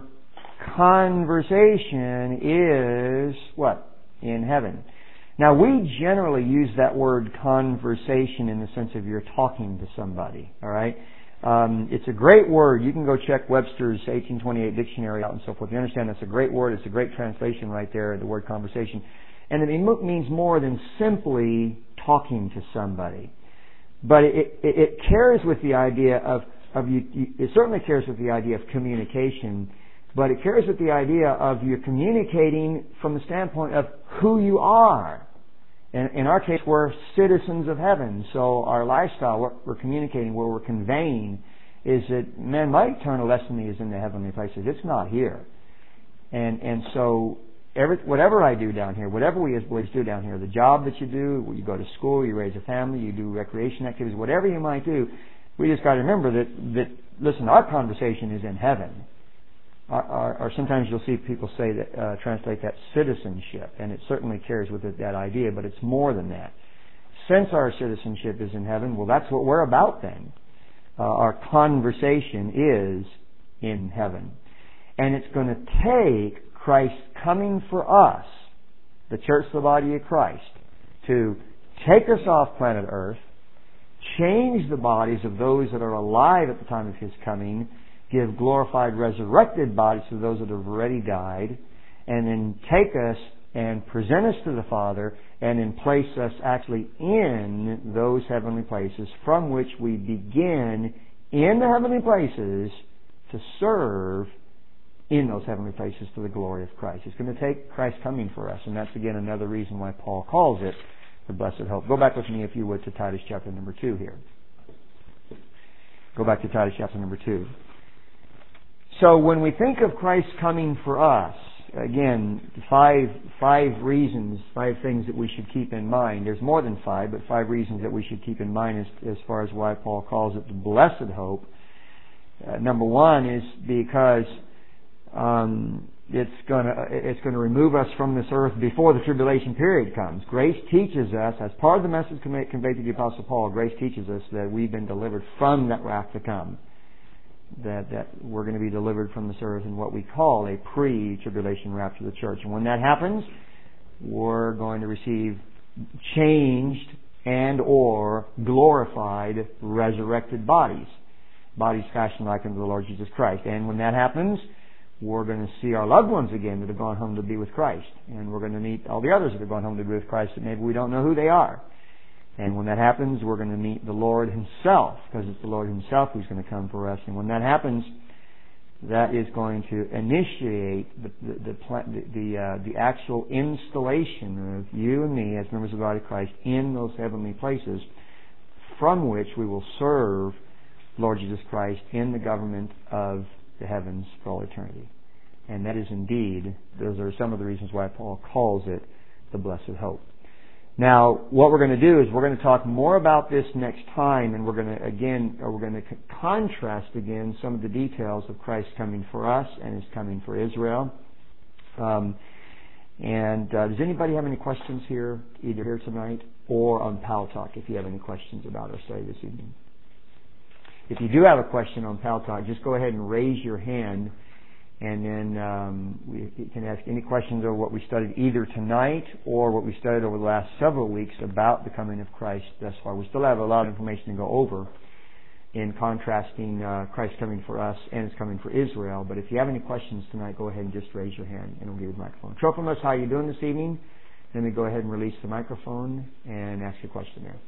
conversation is what? In heaven. Now we generally use that word conversation in the sense of you're talking to somebody. All right. Um, it's a great word. You can go check Webster's eighteen twenty-eight dictionary out and so forth. You understand that's a great word. It's a great translation right there, the word conversation. And it means more than simply talking to somebody. But it, it, it carries with the idea of, of you, you, it certainly carries with the idea of communication, but it carries with the idea of you communicating from the standpoint of who you are. And in our case, we're citizens of heaven, so our lifestyle, what we're communicating, what we're conveying, is that, man, my eternal destiny is in the heavenly places. It's not here. And, and so, Every, whatever I do down here, whatever we as boys do down here, the job that you do, you go to school, you raise a family, you do recreation activities, whatever you might do, we just got to remember that, that, listen, our conversation is in heaven. Or, or, or sometimes you'll see people say that, uh, translate that citizenship, and it certainly carries with it that idea, but it's more than that. Since our citizenship is in heaven, well, that's what we're about then. Uh, our conversation is in heaven. And it's going to take Christ coming for us, the church, the body of Christ, to take us off planet Earth, change the bodies of those that are alive at the time of His coming, give glorified, resurrected bodies to those that have already died, and then take us and present us to the Father, and then place us actually in those heavenly places from which we begin in the heavenly places to serve in those heavenly places to the glory of Christ. It's going to take Christ coming for us, and that's again another reason why Paul calls it the blessed hope. Go back with me, if you would, to Titus chapter number two here. Go back to Titus chapter number two. So when we think of Christ coming for us, again, five five reasons, five things that we should keep in mind. There's more than five, but five reasons that we should keep in mind as, as far as why Paul calls it the blessed hope. Uh, number one is because Um, it's going to it's going to remove us from this earth before the tribulation period comes. Grace teaches us, as part of the message conveyed to the Apostle Paul, grace teaches us that we've been delivered from that wrath to come. That that we're going to be delivered from this earth in what we call a pre-tribulation rapture of the church. And when that happens, we're going to receive changed and or glorified resurrected bodies. Bodies fashioned like unto the Lord Jesus Christ. And when that happens, we're going to see our loved ones again that have gone home to be with Christ. And we're going to meet all the others that have gone home to be with Christ that maybe we don't know who they are. And when that happens, we're going to meet the Lord Himself, because it's the Lord Himself who's going to come for us. And when that happens, that is going to initiate the the the, the, uh, the actual installation of you and me as members of the body of Christ in those heavenly places, from which we will serve Lord Jesus Christ in the government of the heavens for all eternity. And that is indeed, those are some of the reasons why Paul calls it the blessed hope. Now, what we're going to do is we're going to talk more about this next time, and we're going to again, or we're going to contrast again some of the details of Christ coming for us and His coming for Israel. Um, and uh, does anybody have any questions here, either here tonight or on Pal Talk, if you have any questions about our study this evening? If you do have a question on Pal Talk, just go ahead and raise your hand. And then um, we can ask any questions over what we studied either tonight or what we studied over the last several weeks about the coming of Christ thus far. We still have a lot of information to go over in contrasting uh, Christ coming for us and His coming for Israel. But if you have any questions tonight, go ahead and just raise your hand and we'll give you the microphone. Trophimus, how are you doing this evening? Let me go ahead and release the microphone and ask your question there.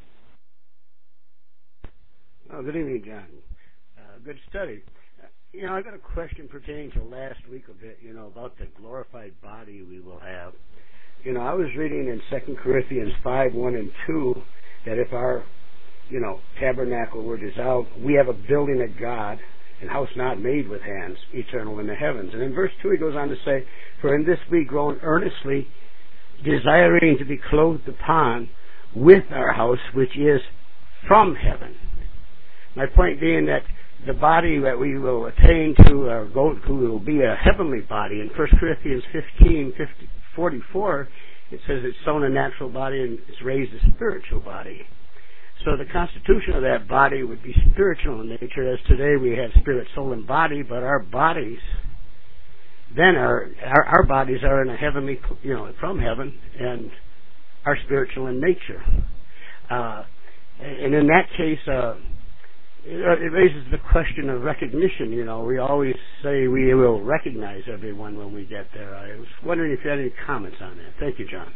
Oh, good evening, John. Uh, good study. You know, I got a question pertaining to last week a bit, you know, about the glorified body we will have. You know, I was reading in Second Corinthians five, one and two, that if our, you know, tabernacle were dissolved, we have a building of God, and house not made with hands, eternal in the heavens. And in verse two he goes on to say, for in this we groan earnestly, desiring to be clothed upon with our house, which is from heaven. My point being that the body that we will attain to or go to will be a heavenly body. In First Corinthians fifteen, forty-four, it says it's sown a natural body and it's raised a spiritual body. So the constitution of that body would be spiritual in nature, as today we have spirit, soul, and body, but our bodies then are, our, our bodies are in a heavenly, you know, from heaven, and are spiritual in nature. Uh, and in that case, uh, it raises the question of recognition. You know, we always say we will recognize everyone when we get there. I was wondering if you had any comments on that. Thank you, John.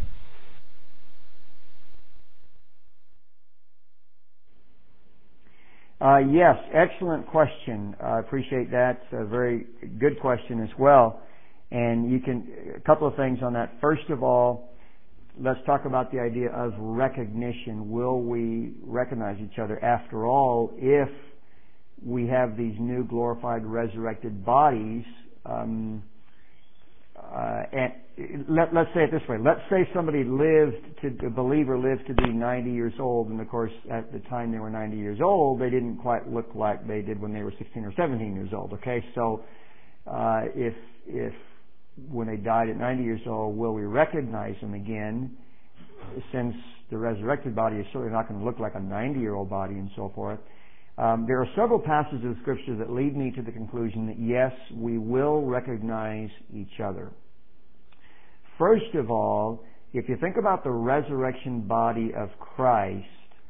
Uh, yes, excellent question. I appreciate that. It's a very good question as well. And you can, a couple of things on that. First of all, let's talk about the idea of recognition. Will we recognize each other? After all, if we have these new glorified resurrected bodies, um, uh, and let, let's say it this way. Let's say somebody lived to, a believer lived to be ninety years old, and of course at the time they were ninety years old, they didn't quite look like they did when they were sixteen or seventeen years old. Okay, so uh, if if when they died at ninety years old, will we recognize them again? Since the resurrected body is certainly not going to look like a ninety-year-old body and so forth. Um, there are several passages of Scripture that lead me to the conclusion that yes, we will recognize each other. First of all, if you think about the resurrection body of Christ,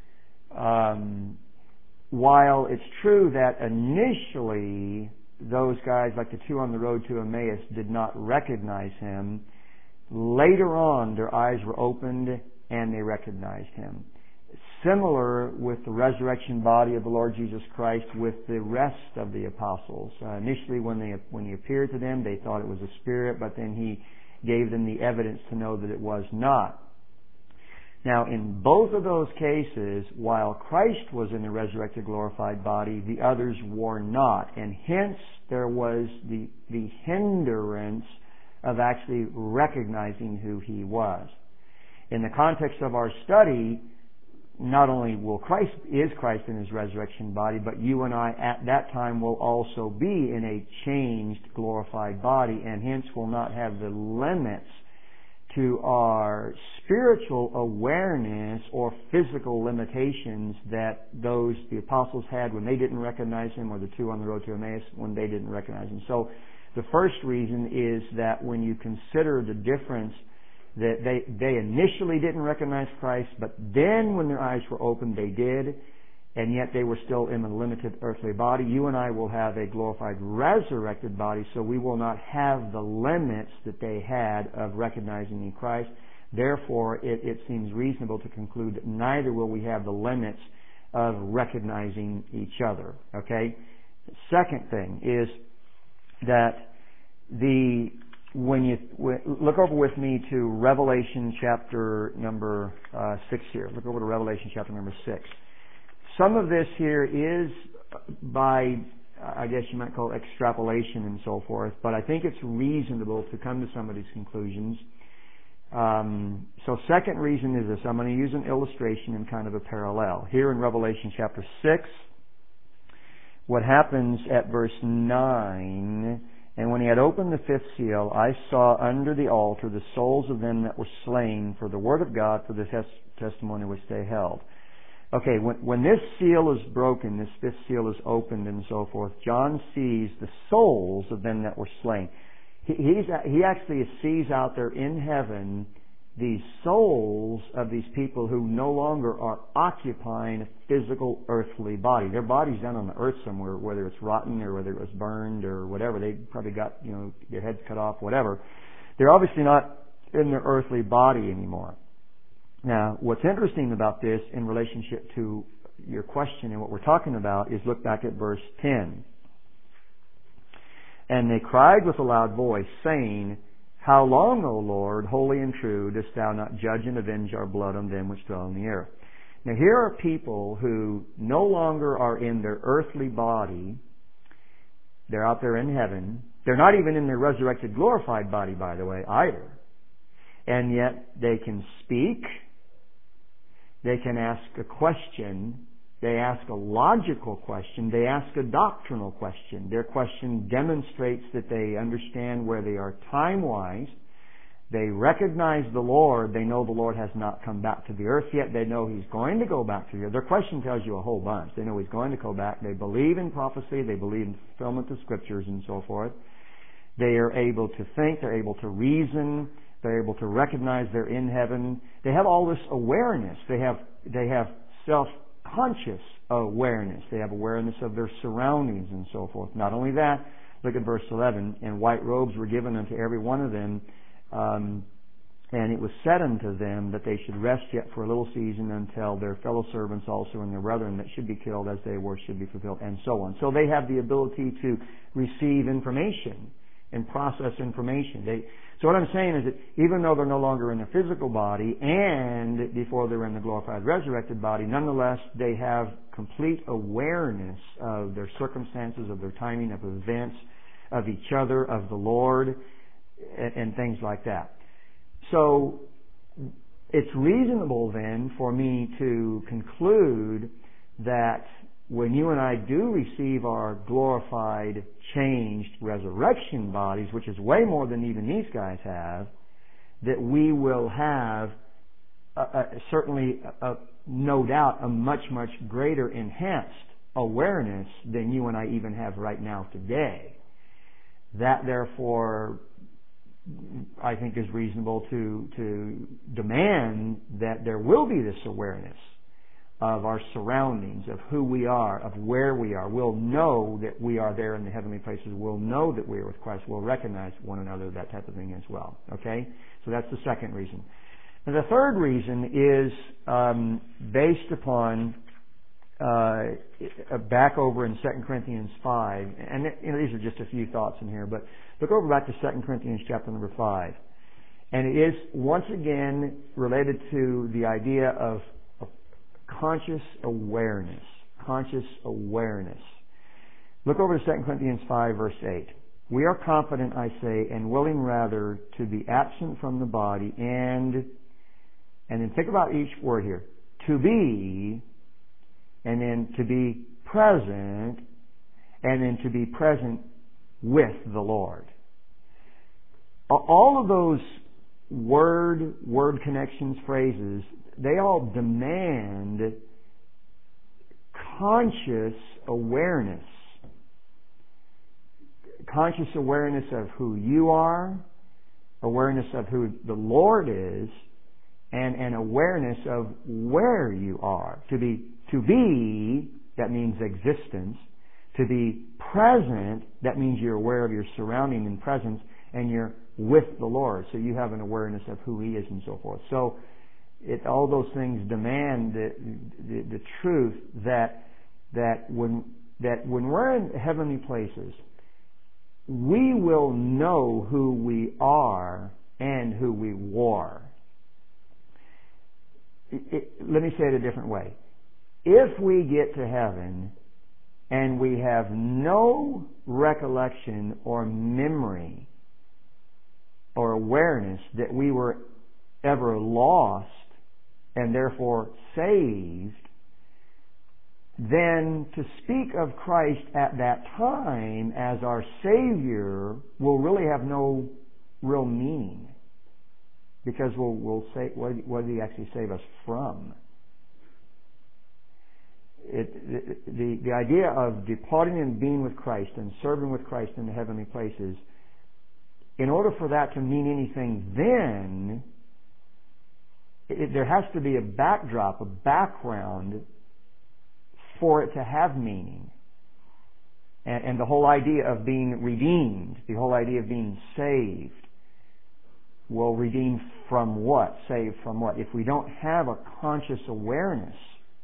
um, while it's true that initially those guys, like the two on the road to Emmaus, did not recognize Him, later on their eyes were opened and they recognized Him. Similar with the resurrection body of the Lord Jesus Christ with the rest of the apostles. Uh, initially when they when He appeared to them, they thought it was a spirit, but then He gave them the evidence to know that it was not. Now, in both of those cases, while Christ was in the resurrected glorified body, the others were not. And hence, there was the, the hindrance of actually recognizing who He was. In the context of our study, not only will Christ, is Christ in His resurrection body, but you and I at that time will also be in a changed, glorified body, and hence will not have the limits to our spiritual awareness or physical limitations that those, the apostles had when they didn't recognize Him, or the two on the road to Emmaus when they didn't recognize Him. So the first reason is that when you consider the difference that they, they initially didn't recognize Christ, but then when their eyes were opened, they did, and yet they were still in a limited earthly body. You and I will have a glorified resurrected body, so we will not have the limits that they had of recognizing in Christ. Therefore, it, it seems reasonable to conclude that neither will we have the limits of recognizing each other. Okay? Second thing is that the when you look over with me to Revelation chapter number uh, six here. Look over to Revelation chapter number six. Some of this here is by, I guess you might call it extrapolation and so forth, but I think it's reasonable to come to some of these conclusions. Um, so second reason is this. I'm going to use an illustration and kind of a parallel. Here in Revelation chapter six, what happens at verse nine, and when he had opened the fifth seal, I saw under the altar the souls of them that were slain for the word of God, for the tes- testimony which they held. Okay, when, when this seal is broken, this fifth seal is opened and so forth, John sees the souls of them that were slain. He, he's, he actually sees out there in heaven these souls of these people who no longer are occupying a physical earthly body. Their body's down on the earth somewhere, whether it's rotten or whether it was burned or whatever. They probably got, you know, their heads cut off, whatever. They're obviously not in their earthly body anymore. Now, what's interesting about this in relationship to your question and what we're talking about is look back at verse ten. And they cried with a loud voice, saying, How long, O Lord, holy and true, dost thou not judge and avenge our blood on them which dwell in the earth? Now here are people who no longer are in their earthly body. They're out there in heaven. They're not even in their resurrected, glorified body, by the way, either. And yet they can speak. They can ask a question. They ask a logical question. They ask a doctrinal question. Their question demonstrates that they understand where they are time-wise. They recognize the Lord. They know the Lord has not come back to the earth yet. They know He's going to go back to the earth. Their question tells you a whole bunch. They know He's going to go back. They believe in prophecy. They believe in fulfillment of Scriptures and so forth. They are able to think. They're able to reason. They're able to recognize they're in heaven. They have all this awareness. They have, they have self-conscious awareness. They have awareness of their surroundings and so forth. Not only that, look at verse eleven. And white robes were given unto every one of them. Um, and it was said unto them that they should rest yet for a little season until their fellow servants also and their brethren that should be killed as they were should be fulfilled, and so on. So they have the ability to receive information and process information. They, so what I'm saying is that even though they're no longer in a physical body and before they're in the glorified resurrected body, nonetheless they have complete awareness of their circumstances, of their timing, of events, of each other, of the Lord, and, and things like that. So it's reasonable then for me to conclude that when you and I do receive our glorified, changed resurrection bodies, which is way more than even these guys have, that we will have a, a, certainly, a, a, no doubt, a much, much greater enhanced awareness than you and I even have right now today. That, therefore, I think is reasonable to, to demand that there will be this awareness of our surroundings, of who we are, of where we are. We'll know that we are there in the heavenly places. We'll know that we are with Christ. We'll recognize one another, that type of thing as well. Okay? So that's the second reason. And the third reason is um, based upon uh, back over in Second Corinthians five. And you know, these are just a few thoughts in here, but look over back to Second Corinthians chapter number five. And it is once again related to the idea of conscious awareness. Conscious awareness. Look over to Second Corinthians five, verse eight. We are confident, I say, and willing rather to be absent from the body and, and then think about each word here. To be, and then to be present, and then to be present with the Lord. All of those word, word connections, phrases, they all demand conscious awareness. Conscious awareness of who you are, awareness of who the Lord is, and an awareness of where you are. To be, to be, that means existence. To be present, that means you're aware of your surrounding and presence. and you're with the Lord, so you have an awareness of who He is and so forth. So it, all those things demand the, the, the truth that that when that when we're in heavenly places, we will know who we are and who we were. It, it, let me say it a different way. If we get to heaven and we have no recollection or memory or awareness that we were ever lost and therefore saved, then to speak of Christ at that time as our Savior will really have no real meaning, because we'll, we'll say, what, what did He actually save us from? It, the, the idea of departing and being with Christ and serving with Christ in the heavenly places, in order for that to mean anything then, it, there has to be a backdrop, a background for it to have meaning. And, and the whole idea of being redeemed, the whole idea of being saved, well, redeemed from what? Saved from what? If we don't have a conscious awareness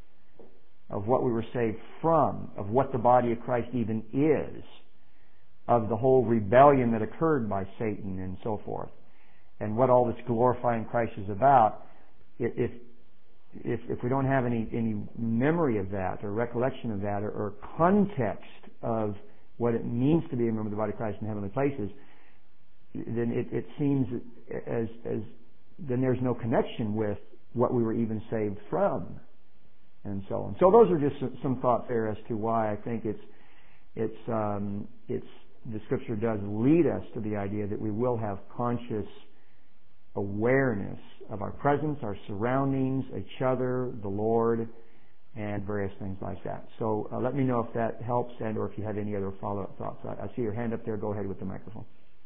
of what we were saved from, of what the body of Christ even is, of the whole rebellion that occurred by Satan and so forth, and what all this glorifying Christ is about, if if if we don't have any any memory of that or recollection of that or, or context of what it means to be a member of the body of Christ in heavenly places, then it, it seems as as then there's no connection with what we were even saved from, and so on. So those are just some thoughts there as to why I think it's it's um, it's the Scripture does lead us to the idea that we will have conscious awareness of our presence, our surroundings, each other, the Lord, and various things like that. So uh, let me know if that helps, and or if you have any other follow-up thoughts. I, I see your hand up there. Go ahead with the microphone.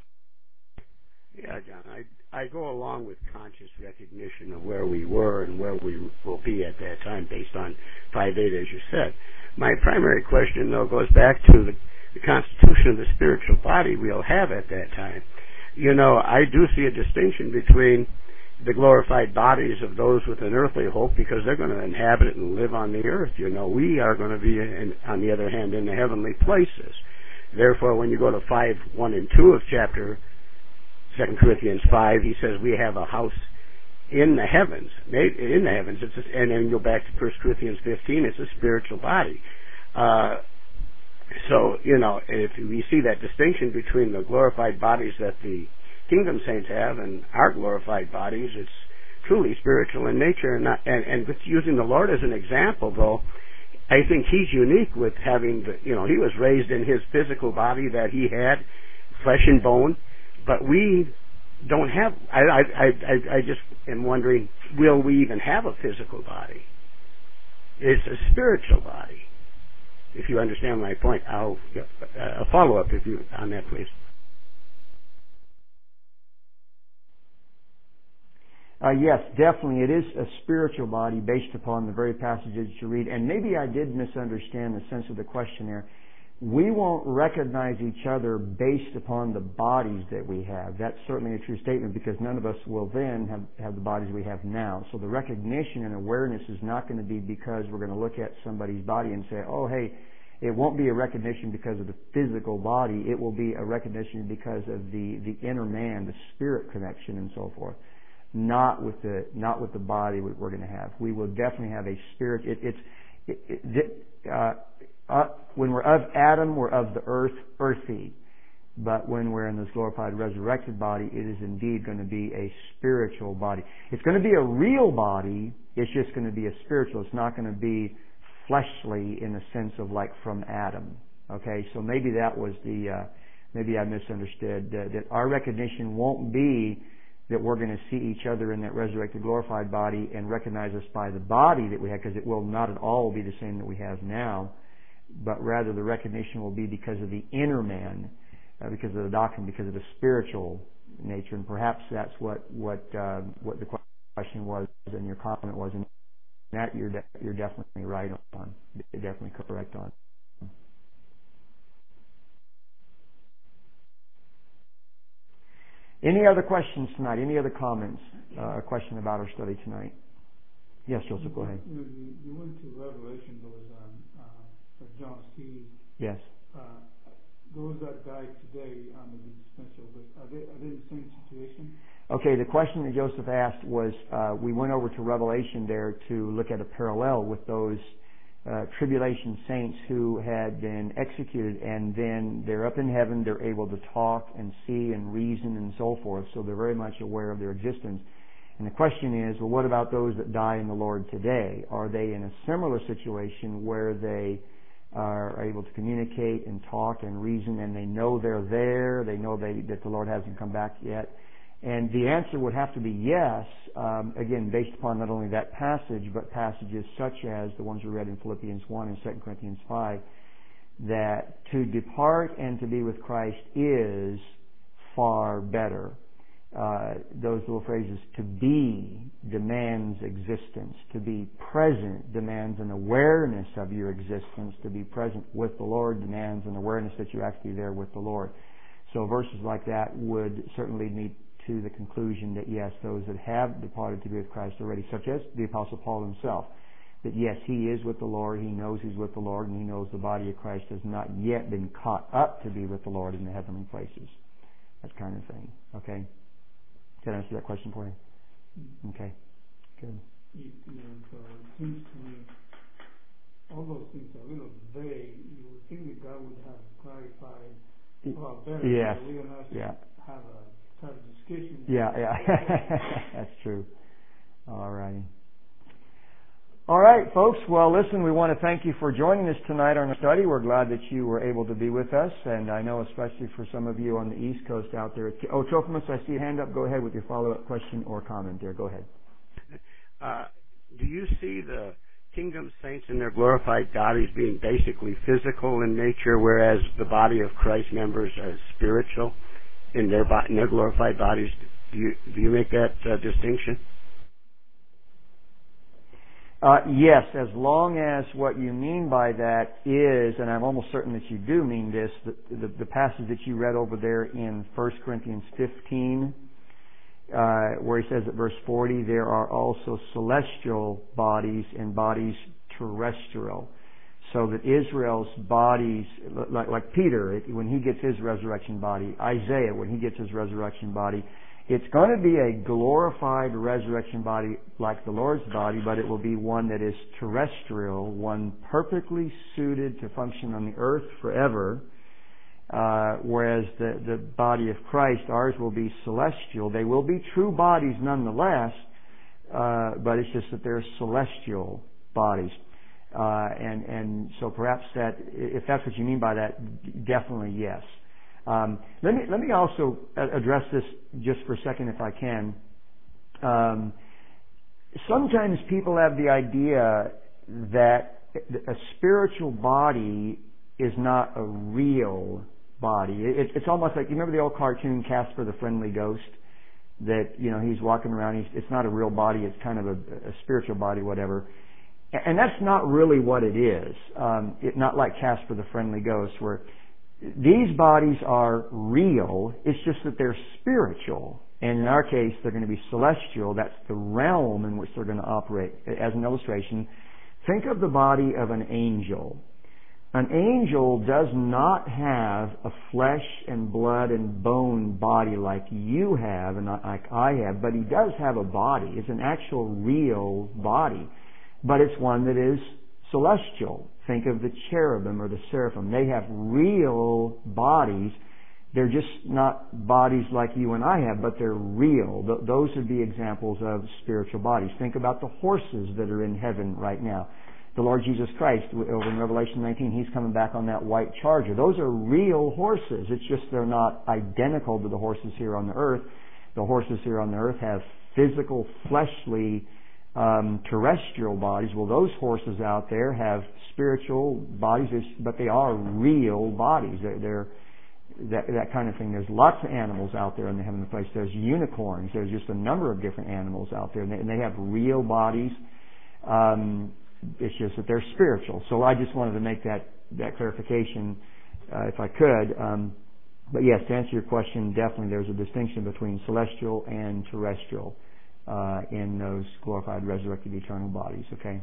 Yeah, John, I, I go along with conscious recognition of where we were and where we will be at that time based on five eight, as you said. My primary question, though, goes back to the, the constitution of the spiritual body we'll have at that time. You know, I do see a distinction between the glorified bodies of those with an earthly hope, because they're going to inhabit it and live on the earth. You know, we are going to be, in, on the other hand, in the heavenly places. Therefore, when you go to five one and two of chapter Second Corinthians five, he says we have a house in the heavens. In the heavens, it's a, and then you go back to First Corinthians fifteen. It's a spiritual body. Uh, so you know, if we see that distinction between the glorified bodies that the kingdom saints have and our glorified bodies, it's truly spiritual in nature. And, not, and and with using the Lord as an example, though, I think He's unique with having the, you know, He was raised in His physical body that He had, flesh and bone. But we don't have, I, I, I, I just am wondering, will we even have a physical body? It's a spiritual body. If you understand my point, I'll, uh, a follow-up if you, on that, please. Uh, yes, definitely. It is a spiritual body based upon the very passages you read. And maybe I did misunderstand the sense of the question there. We won't recognize each other based upon the bodies that we have. That's certainly a true statement, because none of us will then have, have the bodies we have now. So the recognition and awareness is not going to be because we're going to look at somebody's body and say, oh, hey, it won't be a recognition because of the physical body. It will be a recognition because of the, the inner man, the spirit connection and so forth. Not with the, not with the body we're going to have. We will definitely have a spirit. It, it's, it, it, uh, Uh, when we're of Adam, we're of the earth, earthy. But when we're in this glorified, resurrected body, it is indeed going to be a spiritual body. It's going to be a real body. It's just going to be a spiritual. It's not going to be fleshly in the sense of like from Adam. Okay, so maybe that was the, uh, maybe I misunderstood. Uh, that our recognition won't be that we're going to see each other in that resurrected, glorified body and recognize us by the body that we have, because it will not at all be the same that we have now. But rather the recognition will be because of the inner man, uh, because of the doctrine, because of the spiritual nature. And perhaps that's what what uh, what the question was and your comment was, and that you're de- you're definitely right on, you're definitely correct on. Any other questions tonight? Any other comments? Uh, a question about our study tonight? Yes, Joseph, go ahead. You, you, you went to Revelation, those um, uh, John's keys. Yes. Uh, those that died today on the dispensal, but are they, are they in the same situation? Okay, the question that Joseph asked was, uh, we went over to Revelation there to look at a parallel with those uh, tribulation saints who had been executed, and then they're up in heaven, they're able to talk and see and reason and so forth, so they're very much aware of their existence. And the question is, well, what about those that die in the Lord today? Are they in a similar situation where they are able to communicate and talk and reason, and they know they're there, they know they, that the Lord hasn't come back yet? And the answer would have to be yes, um, again, based upon not only that passage, but passages such as the ones we read in Philippians one and Second Corinthians five, that to depart and to be with Christ is far better. Uh, those little phrases, to be demands existence. To be present demands an awareness of your existence. To be present with the Lord demands an awareness that you're actually there with the Lord. So verses like that would certainly lead me to the conclusion that yes, those that have departed to be with Christ already, such as the Apostle Paul himself, that yes, he is with the Lord, he knows he's with the Lord, and he knows the body of Christ has not yet been caught up to be with the Lord in the heavenly places. That kind of thing. Okay? Did I answer that question for you? Okay. Good. You, you know, so it seems to me all those things are a little vague. You would think that God would have clarified a lot better. Yes. So we don't have to yeah. have a type of discussion. Yeah, yeah. That's true. All righty. All right, folks. Well, listen, we want to thank you for joining us tonight on our study. We're glad that you were able to be with us, and I know especially for some of you on the East Coast out there. Oh, Trophimus, I see a hand up. Go ahead with your follow-up question or comment there. Go ahead. Uh, do you see the kingdom saints in their glorified bodies being basically physical in nature, whereas the body of Christ members are spiritual in their bo- in their glorified bodies? Do you do you make that uh, distinction? Uh, yes, as long as what you mean by that is, and I'm almost certain that you do mean this, the, the, the passage that you read over there in First Corinthians fifteen, uh, where he says at verse forty, there are also celestial bodies and bodies terrestrial. So that Israel's bodies, like, like Peter, when he gets his resurrection body, Isaiah, when he gets his resurrection body, it's going to be a glorified resurrection body like the Lord's body, but it will be one that is terrestrial, one perfectly suited to function on the earth forever, uh, whereas the, the body of Christ, ours will be celestial. They will be true bodies nonetheless, uh, but it's just that they're celestial bodies. Uh, and, and so perhaps that, if that's what you mean by that, definitely yes. Um, let me let me also address this just for a second, if I can. Um, sometimes people have the idea that a spiritual body is not a real body. It, it's almost like, you remember the old cartoon Casper the Friendly Ghost? That, you know, he's walking around. He's, it's not a real body. It's kind of a, a spiritual body, whatever. And that's not really what it is. Um, it, not like Casper the Friendly Ghost, where these bodies are real, it's just that they're spiritual. And in our case, they're going to be celestial. That's the realm in which they're going to operate. As an illustration, think of the body of an angel. An angel does not have a flesh and blood and bone body like you have and like I have, but he does have a body. It's an actual real body, but it's one that is celestial. Think of the cherubim or the seraphim. They have real bodies. They're just not bodies like you and I have, but they're real. Th- those would be examples of spiritual bodies. Think about the horses that are in heaven right now. The Lord Jesus Christ, over in Revelation nineteen, He's coming back on that white charger. Those are real horses. It's just they're not identical to the horses here on the earth. The horses here on the earth have physical, fleshly, Um, terrestrial bodies. Well, those horses out there have spiritual bodies, but they are real bodies. They're, they're that, that kind of thing. There's lots of animals out there in the heavenly place. There's unicorns. There's just a number of different animals out there, and they, and they have real bodies. Um, it's just that they're spiritual. So I just wanted to make that that clarification, uh, if I could. Um, but yes, to answer your question, definitely there's a distinction between celestial and terrestrial uh, in those glorified, resurrected, eternal bodies. Okay.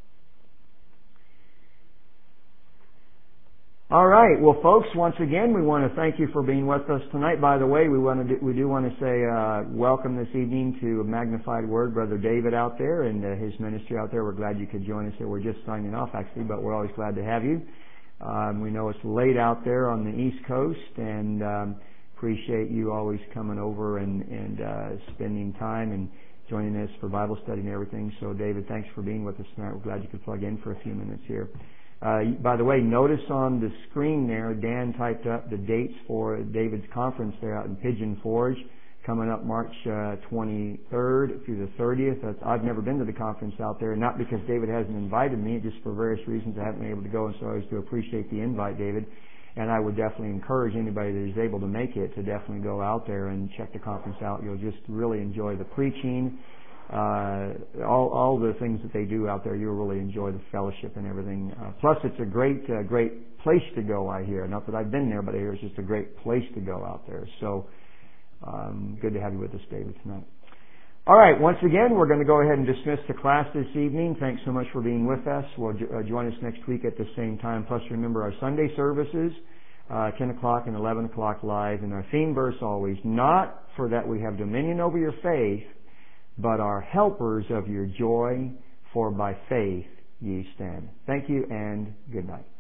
All right. Well, folks, once again, we want to thank you for being with us tonight. By the way, we want to do, we do want to say uh, welcome this evening to Magnified Word, Brother David out there and uh, his ministry out there. We're glad you could join us here. We're just signing off, actually, but we're always glad to have you. Um, we know it's late out there on the East Coast, and um, appreciate you always coming over and, and uh, spending time and joining us for Bible study and everything. So, David, thanks for being with us tonight. We're glad you could plug in for a few minutes here. Uh, by the way, notice on the screen there, Dan typed up the dates for David's conference there out in Pigeon Forge, coming up March uh, twenty-third through the thirtieth. That's, I've never been to the conference out there, not because David hasn't invited me, just for various reasons I haven't been able to go, and so I always do appreciate the invite, David. And I would definitely encourage anybody that is able to make it to definitely go out there and check the conference out. You'll just really enjoy the preaching. Uh, all, all the things that they do out there, you'll really enjoy the fellowship and everything. Uh, plus, it's a great, uh, great place to go, I hear. Not that I've been there, but I hear it's just a great place to go out there. So, um, good to have you with us, David, tonight. All right, once again, we're going to go ahead and dismiss the class this evening. Thanks so much for being with us. We'll uh, join us next week at the same time. Plus, remember our Sunday services, uh, ten o'clock and eleven o'clock live. And our theme verse always, not for that we have dominion over your faith, but are helpers of your joy, for by faith ye stand. Thank you and good night.